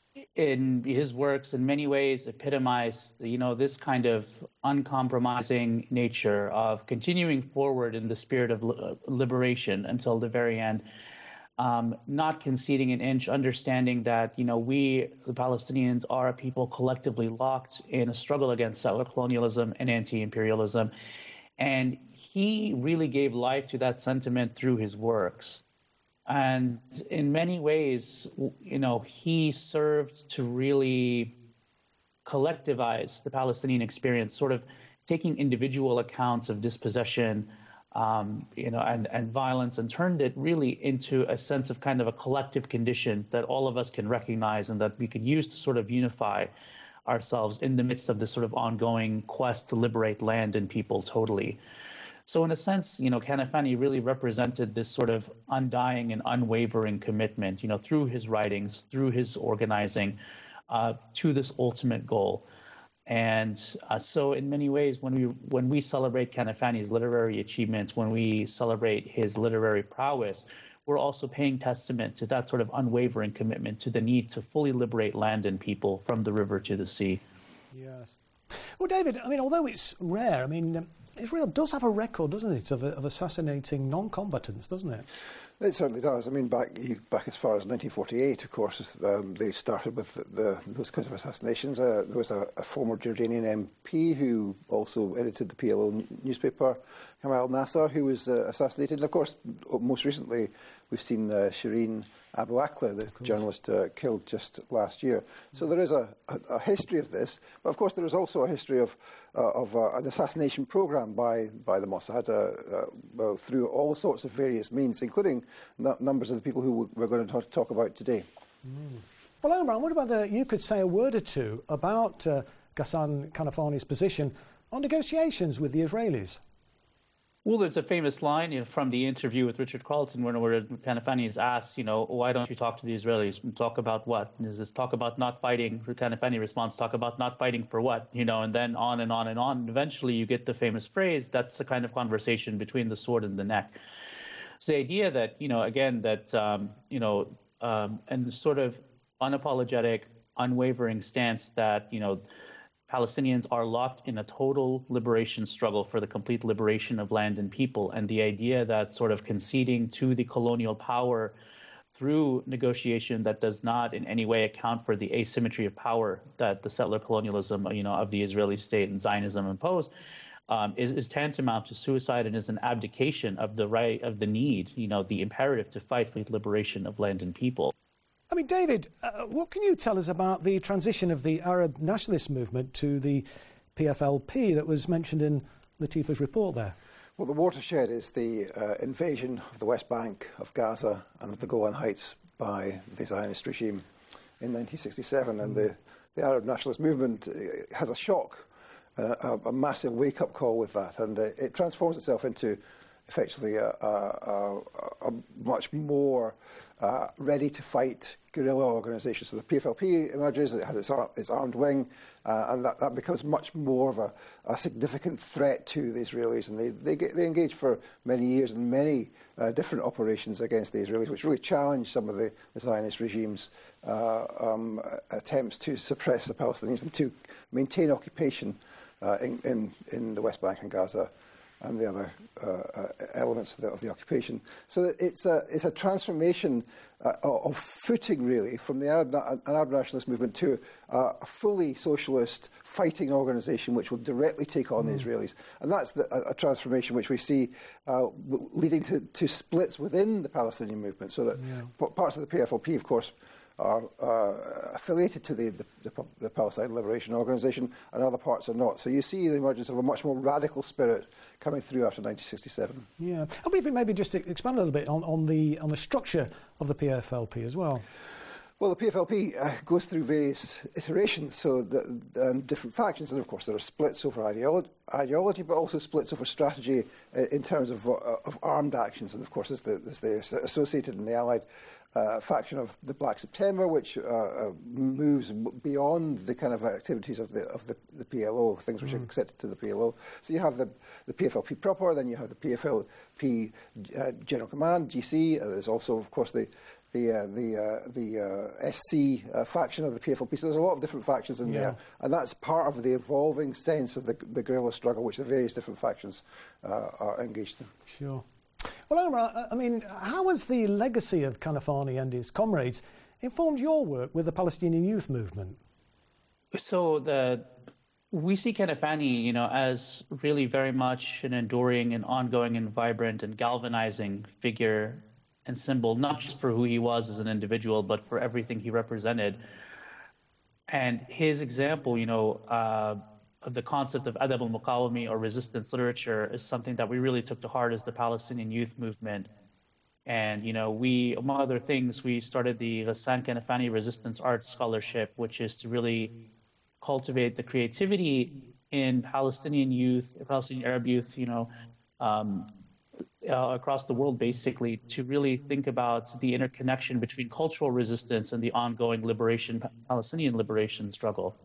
in his works, in many ways epitomized, you know, this kind of uncompromising nature of continuing forward in the spirit of li- liberation until the very end, um, not conceding an inch, understanding that, you know, we, the Palestinians, are a people collectively locked in a struggle against settler colonialism and anti-imperialism. And he really gave life to that sentiment through his works. And in many ways, you know, he served to really collectivize the Palestinian experience, sort of taking individual accounts of dispossession, um, you know, and, and violence, and turned it really into a sense of kind of a collective condition that all of us can recognize and that we could use to sort of unify ourselves in the midst of this sort of ongoing quest to liberate land and people totally. So in a sense, you know, Kanafani really represented this sort of undying and unwavering commitment, you know, through his writings, through his organizing, uh, to this ultimate goal. And uh, so in many ways, when we when we celebrate Kanafani's literary achievements, when we celebrate his literary prowess, we're also paying testament to that sort of unwavering commitment to the need to fully liberate land and people from the river to the sea. Yes. Well, David, I mean, although it's rare, I mean, um, Israel does have a record, doesn't it, of, of assassinating non-combatants, doesn't it? It certainly does. I mean, back back as far as nineteen forty-eight, of course, um, they started with the, the, those kinds of assassinations. Uh, there was a, a former Jordanian M P who also edited the P L O n- newspaper, Kamal Nasser, who was uh, assassinated. And, of course, most recently, we've seen uh, Shireen Abu Akleh, the journalist uh, killed just last year. So there is a, a, a history of this. But, of course, there is also a history of uh, of uh, an assassination programme by, by the Mossad uh, uh, through all sorts of various means, including n- numbers of the people who we're going to talk, talk about today. Mm. Well, Omar, what about the, you could say a word or two about uh, Ghassan Kanafani's position on negotiations with the Israelis? Well, there's a famous line, you know, from the interview with Richard Carlton where, where Kanafani is asked, you know, why don't you talk to the Israelis? Talk about what? And is this talk about not fighting? Kanafani responds, talk about not fighting for what? You know, and then on and on and on. And eventually you get the famous phrase, that's the kind of conversation between the sword and the neck. So the idea that, you know, again, that, um, you know, um, and sort of unapologetic, unwavering stance that, you know, Palestinians are locked in a total liberation struggle for the complete liberation of land and people. And the idea that sort of conceding to the colonial power through negotiation that does not in any way account for the asymmetry of power that the settler colonialism, you know, of the Israeli state and Zionism impose, um, is, is tantamount to suicide and is an abdication of the right, of the need, you know, the imperative to fight for the liberation of land and people. I mean, David, uh, what can you tell us about the transition of the Arab nationalist movement to the P F L P that was mentioned in Latifah's report there? Well, the watershed is the uh, invasion of the West Bank, of Gaza and of the Golan Heights by the Zionist regime in nineteen sixty-seven. Mm. And the, the Arab nationalist movement has a shock, uh, a, a massive wake-up call with that. And uh, it transforms itself into effectively a, a, a, a much more uh, ready-to-fight guerrilla organisation. So the P F L P emerges, it has its, ar- its armed wing, uh, and that, that becomes much more of a, a significant threat to the Israelis. And they, they, get, they engage for many years in many uh, different operations against the Israelis, which really challenge some of the, the Zionist regime's uh, um, attempts to suppress the Palestinians and to maintain occupation uh, in, in, in the West Bank and Gaza. and the other uh, uh, elements of the, of the occupation. So that it's a it's a transformation uh, of footing, really, from the Arab, an Arab nationalist movement to uh, a fully socialist fighting organisation which will directly take on mm. the Israelis. And that's the, a, a transformation which we see uh, leading to, to splits within the Palestinian movement, so that yeah. p- parts of the P F L P, of course, are uh, affiliated to the, the, the, the Palestine Liberation Organisation, and other parts are not. So you see the emergence of a much more radical spirit coming through after nineteen sixty-seven. Yeah, I believe we maybe just expand a little bit on, on the on the structure of the P F L P as well. Well, the P F L P uh, goes through various iterations, so the, um, different factions, and of course there are splits over ideolo- ideology, but also splits over strategy uh, in terms of, uh, of armed actions, and of course there's the, there's the associated and the allied Uh, faction of the Black September, which uh, uh, moves beyond the kind of activities of the of the, the P L O, things which mm. are accepted to the P L O. So you have the, the P F L P proper, then you have the P F L P uh, General Command, G C. Uh, there's also, of course, the the uh, the uh, the uh, S C uh, faction of the P F L P. So there's a lot of different factions in yeah. there, and that's part of the evolving sense of the, the guerrilla struggle, which the various different factions uh, are engaged in. Sure. Well, Omar, I mean, how has the legacy of Kanafani and his comrades informed your work with the Palestinian youth movement? So the we see Kanafani, you know, as really very much an enduring and ongoing and vibrant and galvanizing figure and symbol, not just for who he was as an individual, but for everything he represented. And his example, you know, uh, of the concept of adab al-muqawami or resistance literature is something that we really took to heart as the Palestinian youth movement. And, you know, we, among other things, we started the Ghassan Kanafani Resistance Arts Scholarship, which is to really cultivate the creativity in Palestinian youth, Palestinian Arab youth, you know, um, uh, across the world, basically, to really think about the interconnection between cultural resistance and the ongoing liberation, Palestinian liberation struggle.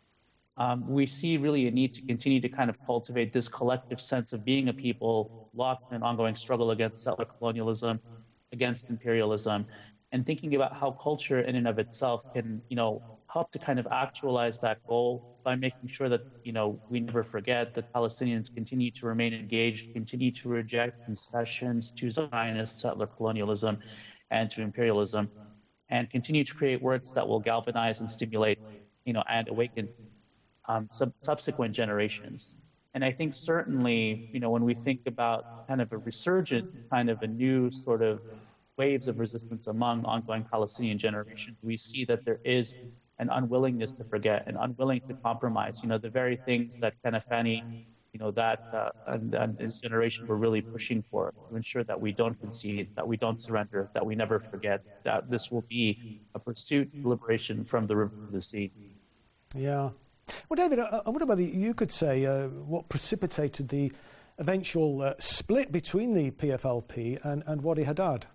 Um, we see really a need to continue to kind of cultivate this collective sense of being a people locked in an ongoing struggle against settler colonialism, against imperialism, and thinking about how culture in and of itself can, you know, help to kind of actualize that goal by making sure that, you know, we never forget that Palestinians continue to remain engaged, continue to reject concessions to Zionist settler colonialism and to imperialism, and continue to create works that will galvanize and stimulate, you know, and awaken Um, sub- subsequent generations. And I think certainly, you know, when we think about kind of a resurgent, kind of a new sort of waves of resistance among ongoing Palestinian generations, we see that there is an unwillingness to forget, an unwilling to compromise, you know, the very things that Kanafani, you know, that uh, and, and his generation were really pushing for, to ensure that we don't concede, that we don't surrender, that we never forget, that this will be a pursuit, liberation from the river to the sea. Yeah. Well, David, I, I wonder whether you could say uh, what precipitated the eventual uh, split between the P F L P and, and Wadi Haddad.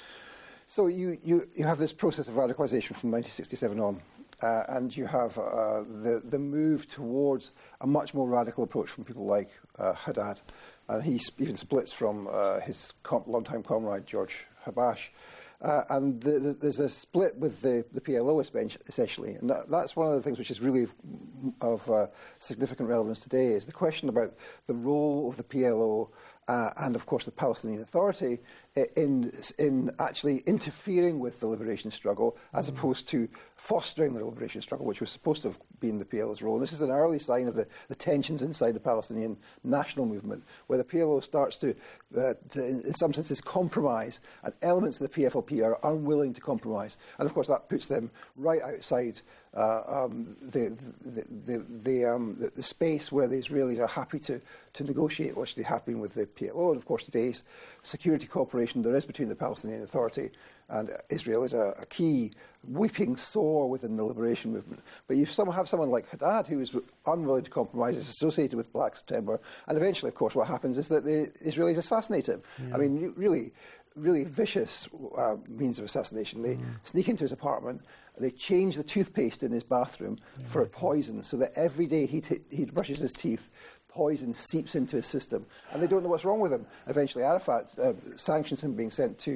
So you, you, you have this process of radicalisation from nineteen sixty-seven on, uh, and you have uh, the, the move towards a much more radical approach from people like uh, Haddad. And he even splits from uh, his com- long-time comrade, George Habash. Uh, and the, the, there's a split with the, the P L O, essentially. And that, that's one of the things which is really of uh, significant relevance today, is the question about the role of the P L O uh, and, of course, the Palestinian Authority in, in actually interfering with the liberation struggle, as opposed to fostering the liberation struggle, which was supposed to have been the P L O's role. And this is an early sign of the, the tensions inside the Palestinian national movement, where the P L O starts to, uh, to in, in some senses, compromise, and elements of the P F L P are unwilling to compromise. And, of course, that puts them right outside uh, um, the, the, the, the, um, the, the space where the Israelis are happy to, to negotiate, which they have been with the P L O. And, of course, today's security cooperation there is between the Palestinian Authority and Israel is a, a key weeping sore within the liberation movement. But you some, have someone like Haddad, who is unwilling to compromise, is associated with Black September, and eventually, of course, what happens is that the Israelis assassinate him. Yeah. I mean, really, really vicious uh, means of assassination. They mm. sneak into his apartment, they change the toothpaste in his bathroom yeah. for a poison, so that every day he, t- he brushes his teeth, poison seeps into his system, and they don't know what's wrong with him. Eventually, Arafat uh, sanctions him being sent to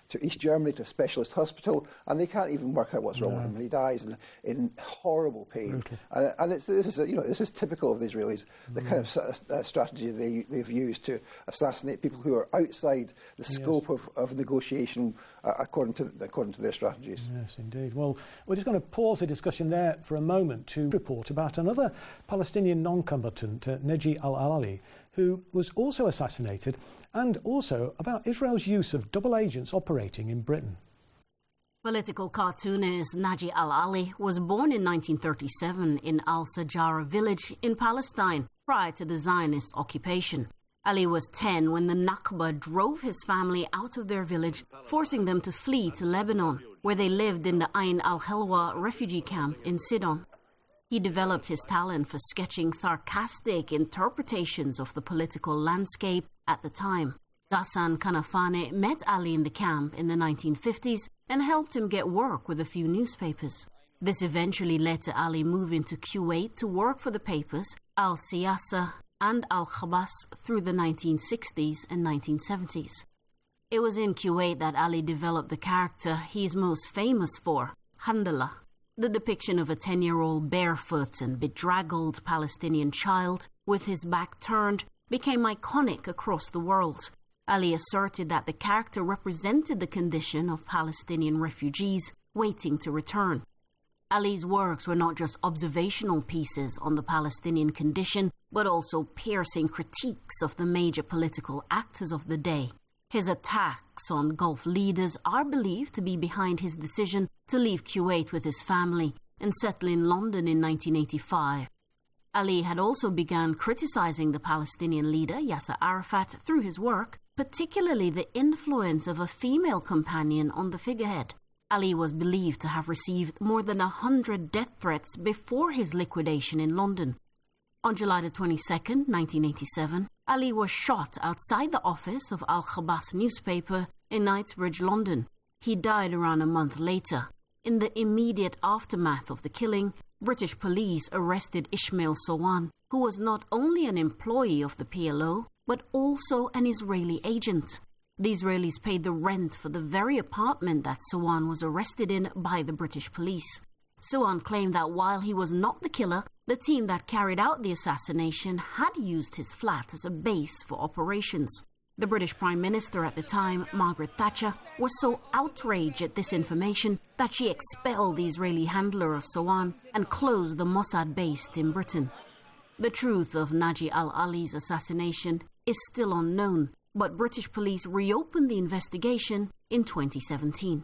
to East Germany, to a specialist hospital, and they can't even work out what's wrong No. with him. And he dies in, in horrible pain. Brutal. And, and it's, this is you know this is typical of the Israelis, the Mm. kind of uh, strategy they, they've used to assassinate people who are outside the Yes. scope of, of negotiation uh, according to according to their strategies. Yes, indeed. Well, we're just going to pause the discussion there for a moment to report about another Palestinian non-combatant, uh, Neji al-Alali, who was also assassinated, and also about Israel's use of double agents operating in Britain. Political cartoonist Naji al-Ali was born in nineteen thirty-seven in Al-Sajara village in Palestine prior to the Zionist occupation. Ali was ten when the Nakba drove his family out of their village, forcing them to flee to Lebanon, where they lived in the Ain al-Helwa refugee camp in Sidon. He developed his talent for sketching sarcastic interpretations of the political landscape at the time. Ghassan Kanafane met Ali in the camp in the nineteen fifties and helped him get work with a few newspapers. This eventually led to Ali moving to Kuwait to work for the papers Al-Siyasa and Al-Khabas through the nineteen sixties and nineteen seventies. It was in Kuwait that Ali developed the character he is most famous for, Handala. The depiction of a ten-year-old barefoot and bedraggled Palestinian child with his back turned became iconic across the world. Ali asserted that the character represented the condition of Palestinian refugees waiting to return. Ali's works were not just observational pieces on the Palestinian condition, but also piercing critiques of the major political actors of the day. His attacks on Gulf leaders are believed to be behind his decision to leave Kuwait with his family and settle in London in nineteen eighty-five. Ali had also begun criticizing the Palestinian leader Yasser Arafat through his work, particularly the influence of a female companion on the figurehead. Ali was believed to have received more than a hundred death threats before his liquidation in London. On July the twenty-second, nineteen eighty-seven, Ali was shot outside the office of Al-Khabas newspaper in Knightsbridge, London. He died around a month later. In the immediate aftermath of the killing, British police arrested Ismail Sowan, who was not only an employee of the P L O, but also an Israeli agent. The Israelis paid the rent for the very apartment that Sowan was arrested in by the British police. Sowan claimed that while he was not the killer, the team that carried out the assassination had used his flat as a base for operations. The British Prime Minister at the time, Margaret Thatcher, was so outraged at this information that she expelled the Israeli handler of Sowan and closed the Mossad based in Britain. The truth of Naji al-Ali's assassination is still unknown, but British police reopened the investigation in twenty seventeen.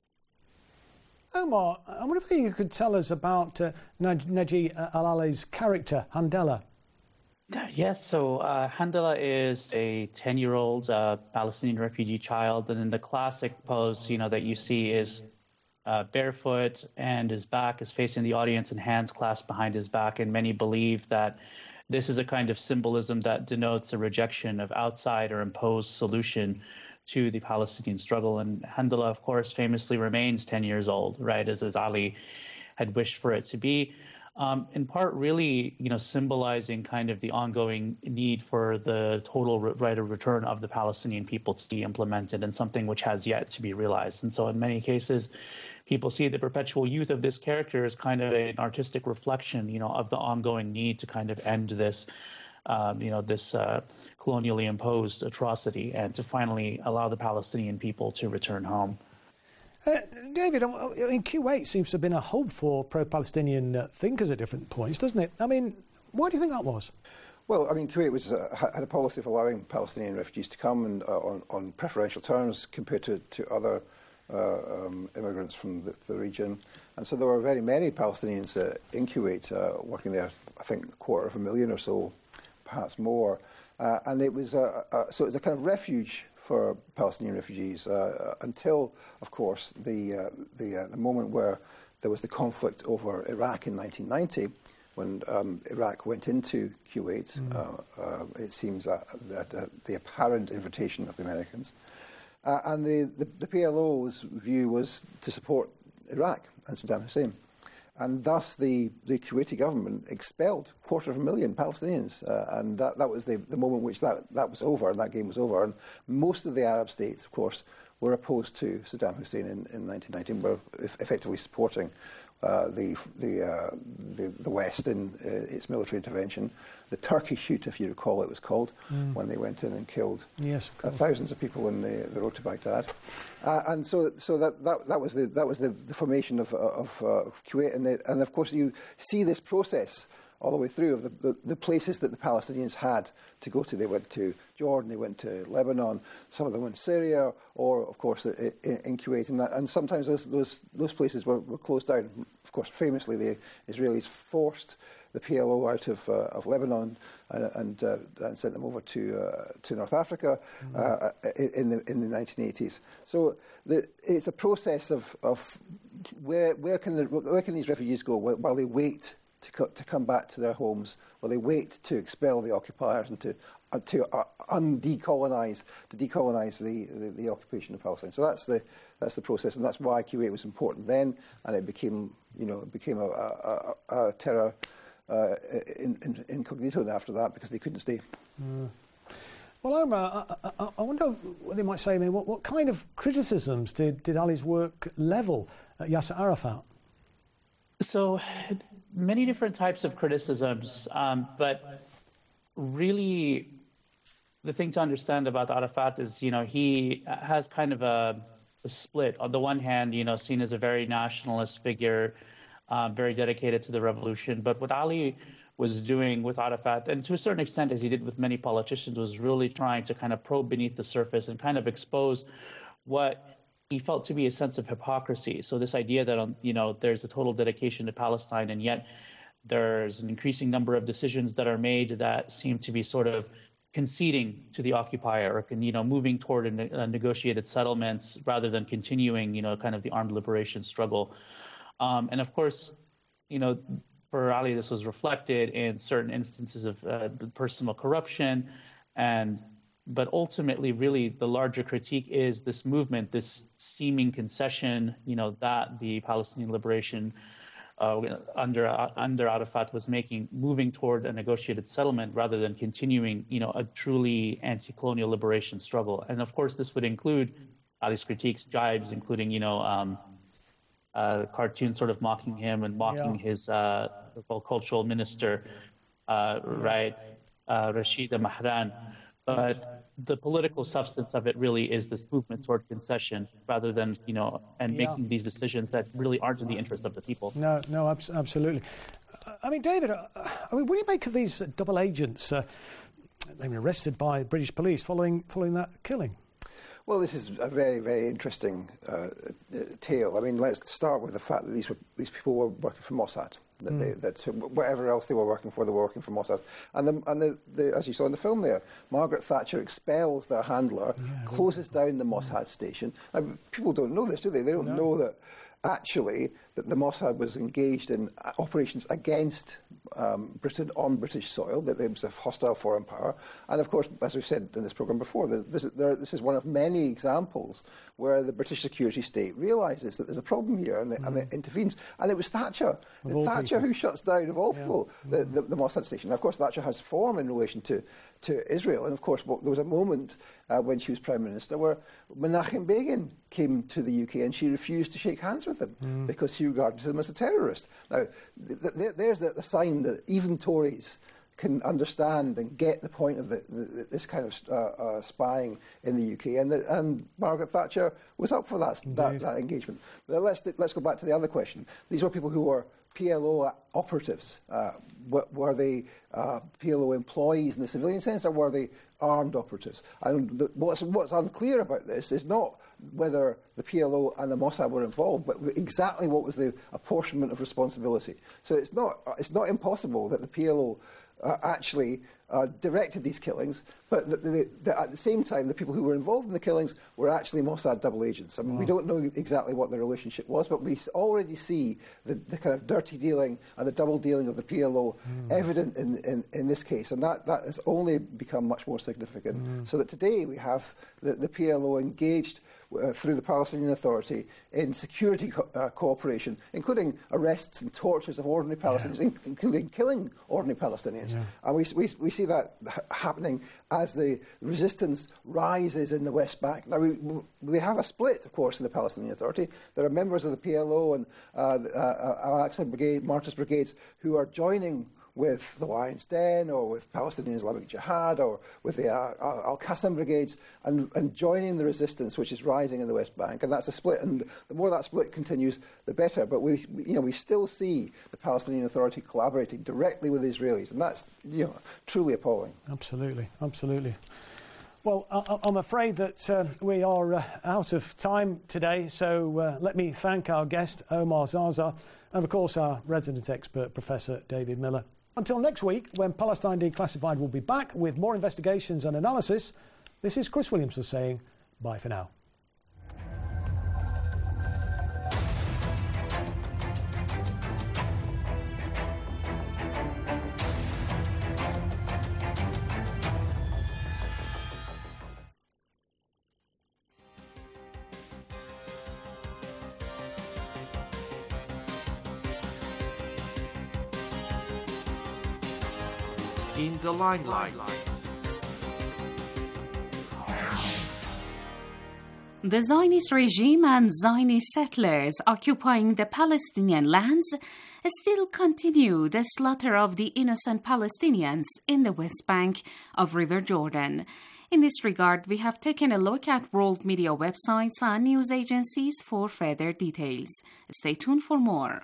Omar, I wonder if you could tell us about uh, Naj- Naji al-Ali's character, Handala. Yes, so uh, Handala is a ten-year-old uh, Palestinian refugee child, and in the classic pose, you know, that you see is uh, barefoot, and his back is facing the audience and hands clasped behind his back, and many believe that this is a kind of symbolism that denotes a rejection of outside or imposed solution to the Palestinian struggle. And Handala, of course, famously remains ten years old, right, as, as Ali had wished for it to be. Um, in part, really, you know, symbolizing kind of the ongoing need for the total re- right of return of the Palestinian people to be implemented, and something which has yet to be realized. And so in many cases, people see the perpetual youth of this character as kind of an artistic reflection, you know, of the ongoing need to kind of end this, um, you know, this uh, colonially imposed atrocity, and to finally allow the Palestinian people to return home. Uh, David, I mean, Kuwait seems to have been a hub for pro-Palestinian uh, thinkers at different points, doesn't it? I mean, why do you think that was? Well, I mean, Kuwait was, uh, had a policy of allowing Palestinian refugees to come and, uh, on, on preferential terms compared to, to other uh, um, immigrants from the, the region. And so there were very many Palestinians uh, in Kuwait uh, working there, I think a quarter of a million or so, perhaps more. Uh, and it was a, a, so it was a kind of refuge for Palestinian refugees uh, until, of course, the uh, the, uh, the moment where there was the conflict over Iraq in nineteen ninety, when um, Iraq went into Kuwait. Mm. Uh, uh, it seems that, that uh, the apparent invitation of the Americans, uh, and the, the the P L O's view was to support Iraq and Saddam Hussein. And thus the, the Kuwaiti government expelled a quarter of a million Palestinians. Uh, and that, that was the, the moment which that, that was over, and that game was over. And most of the Arab states, of course, were opposed to Saddam Hussein in, in nineteen ninety, were effectively supporting uh, the, the, uh, the the West in uh, its military intervention. The Turkey shoot, if you recall, it was called, mm. when they went in and killed yes, uh, thousands of people in the, the road to Baghdad. Uh, and so, so that, that that was the that was the, the formation of of, uh, of Kuwait, and, the, and of course you see this process all the way through of the, the, the places that the Palestinians had to go to. They went to Jordan, they went to Lebanon, some of them went to Syria, or, of course, in, in Kuwait. And, that, and sometimes those, those, those places were, were closed down. Of course, famously, the Israelis forced the P L O out of, uh, of Lebanon and, and, uh, and sent them over to, uh, to North Africa mm-hmm. uh, in, the, in the nineteen eighties. So the, it's a process of, of where, where, can the, where can these refugees go while they wait To, co- to come back to their homes, while they wait to expel the occupiers and to uh, to uh, undecolonise, to decolonise the, the, the occupation of Palestine. So that's the that's the process, and that's why Kuwait was important then, and it became you know it became a, a, a, a terror uh, in, in, incognito after that because they couldn't stay. Mm. Well, Omar, I, I, I wonder what they might say. I mean, what, what kind of criticisms did, did Ali's work level at Yasser Arafat? So, many different types of criticisms, um, but really the thing to understand about Arafat is, you know, he has kind of a, a split. On the one hand, you know, seen as a very nationalist figure, um, very dedicated to the revolution. But what Ali was doing with Arafat, and to a certain extent, as he did with many politicians, was really trying to kind of probe beneath the surface and kind of expose what he felt to be a sense of hypocrisy. So this idea that, um, you know, there's a total dedication to Palestine, and yet there's an increasing number of decisions that are made that seem to be sort of conceding to the occupier or, you know, moving toward a, a negotiated settlements rather than continuing, you know, kind of the armed liberation struggle. Um, and of course, you know, for Ali, this was reflected in certain instances of uh, personal corruption and But ultimately, really, the larger critique is this movement, this seeming concession, you know, that the Palestinian liberation uh, under uh, under Arafat was making, moving toward a negotiated settlement rather than continuing, you know, a truly anti-colonial liberation struggle. And of course, this would include Ali's critiques, jibes, including, you know, um, uh, cartoons sort of mocking him and mocking yeah. his uh, cultural minister, uh, right, uh, Rashida Mahran. But the political substance of it really is this movement toward concession rather than, you know, and yeah. making these decisions that really aren't in the interest of the people. No, no, ab- absolutely. Uh, I mean, David, uh, I mean, what do you make of these uh, double agents uh, they were arrested by British police following following that killing? Well, this is a very, very interesting uh, tale. I mean, let's start with the fact that these were these people were working for Mossad. That, mm. they, that whatever else they were working for, they were working for Mossad. And, the, and the, the, as you saw in the film there, Margaret Thatcher expels their handler, yeah, closes down the Mossad station. Now, people don't know this, do they? They don't no. know that actually that the Mossad was engaged in operations against um, Britain on British soil, that it was a hostile foreign power. And of course, as we've said in this programme before, this is, there, this is one of many examples where the British security state realises that there's a problem here and, mm. and it intervenes. And it was Thatcher, Thatcher people. who shuts down, of all yeah. people, the, the, the Mossad station. Now, of course, Thatcher has form in relation to, to Israel. And of course, there was a moment uh, when she was Prime Minister where Menachem Begin came to the U K and she refused to shake hands with him mm. because she regarded him as a terrorist. Now, th- th- there's the, the sign that even Tories can understand and get the point of the, the, this kind of uh, uh, spying in the U K, and, the, and Margaret Thatcher was up for that that, that engagement. But let's let's go back to the other question. These were people who were P L O operatives. Uh, were, were they uh, P L O employees in the civilian sense, or were they armed operatives? And the, what's what's unclear about this is not whether the P L O and the Mossad were involved, but exactly what was the apportionment of responsibility. So it's not it's not impossible that the P L O Uh, actually uh, directed these killings, but the, the, the, at the same time, the people who were involved in the killings were actually Mossad double agents. I mean, wow. we don't know exactly what their relationship was, but we already see the, the kind of dirty dealing and the double dealing of the P L O mm. evident in, in, in this case, and that, that has only become much more significant. Mm. So that today we have the, the P L O engaged uh, through the Palestinian Authority in security co- uh, cooperation, including arrests and tortures of ordinary Palestinians, yeah. in- including killing ordinary Palestinians. Yeah. And we, we, we see that happening as the resistance rises in the West Bank. Now, we, we have a split, of course, in the Palestinian Authority. There are members of the P L O and uh, uh, Al-Aqsa Brigade, Martyrs Brigades, who are joining with the Lion's Den or with Palestinian Islamic Jihad or with the uh, Al-Qassam Brigades and, and joining the resistance which is rising in the West Bank. And that's a split, and the more that split continues, the better. But we, you know, we still see the Palestinian Authority collaborating directly with the Israelis, and that's, you know, truly appalling. Absolutely, absolutely. Well, I, I'm afraid that uh, we are uh, out of time today, so uh, let me thank our guest, Omar Zaza, and of course our resident expert, Professor David Miller. Until next week, when Palestine Declassified will be back with more investigations and analysis, this is Chris Williamson saying bye for now. In the limelight. The Zionist regime and Zionist settlers occupying the Palestinian lands still continue the slaughter of the innocent Palestinians in the West Bank of River Jordan. In this regard, we have taken a look at world media websites and news agencies for further details. Stay tuned for more.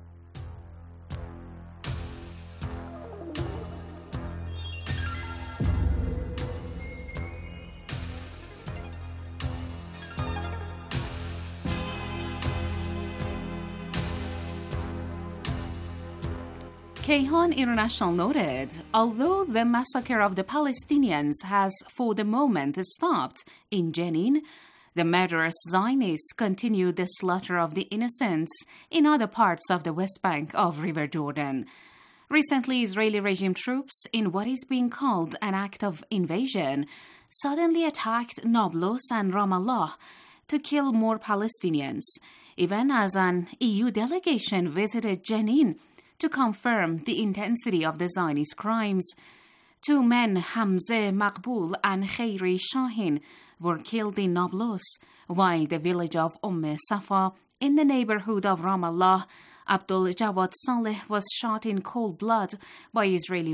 Kayhan International noted, although the massacre of the Palestinians has for the moment stopped in Jenin, the murderous Zionists continue the slaughter of the innocents in other parts of the West Bank of River Jordan. Recently, Israeli regime troops, in what is being called an act of invasion, suddenly attacked Nablus and Ramallah to kill more Palestinians, even as an E U delegation visited Jenin to confirm the intensity of the Zionist crimes. Two men, Hamzeh Maqbool and Khairi Shahin, were killed in Nablus, while the village of Umm Safa in the neighborhood of Ramallah, Abdul Jawad Saleh, was shot in cold blood by Israeli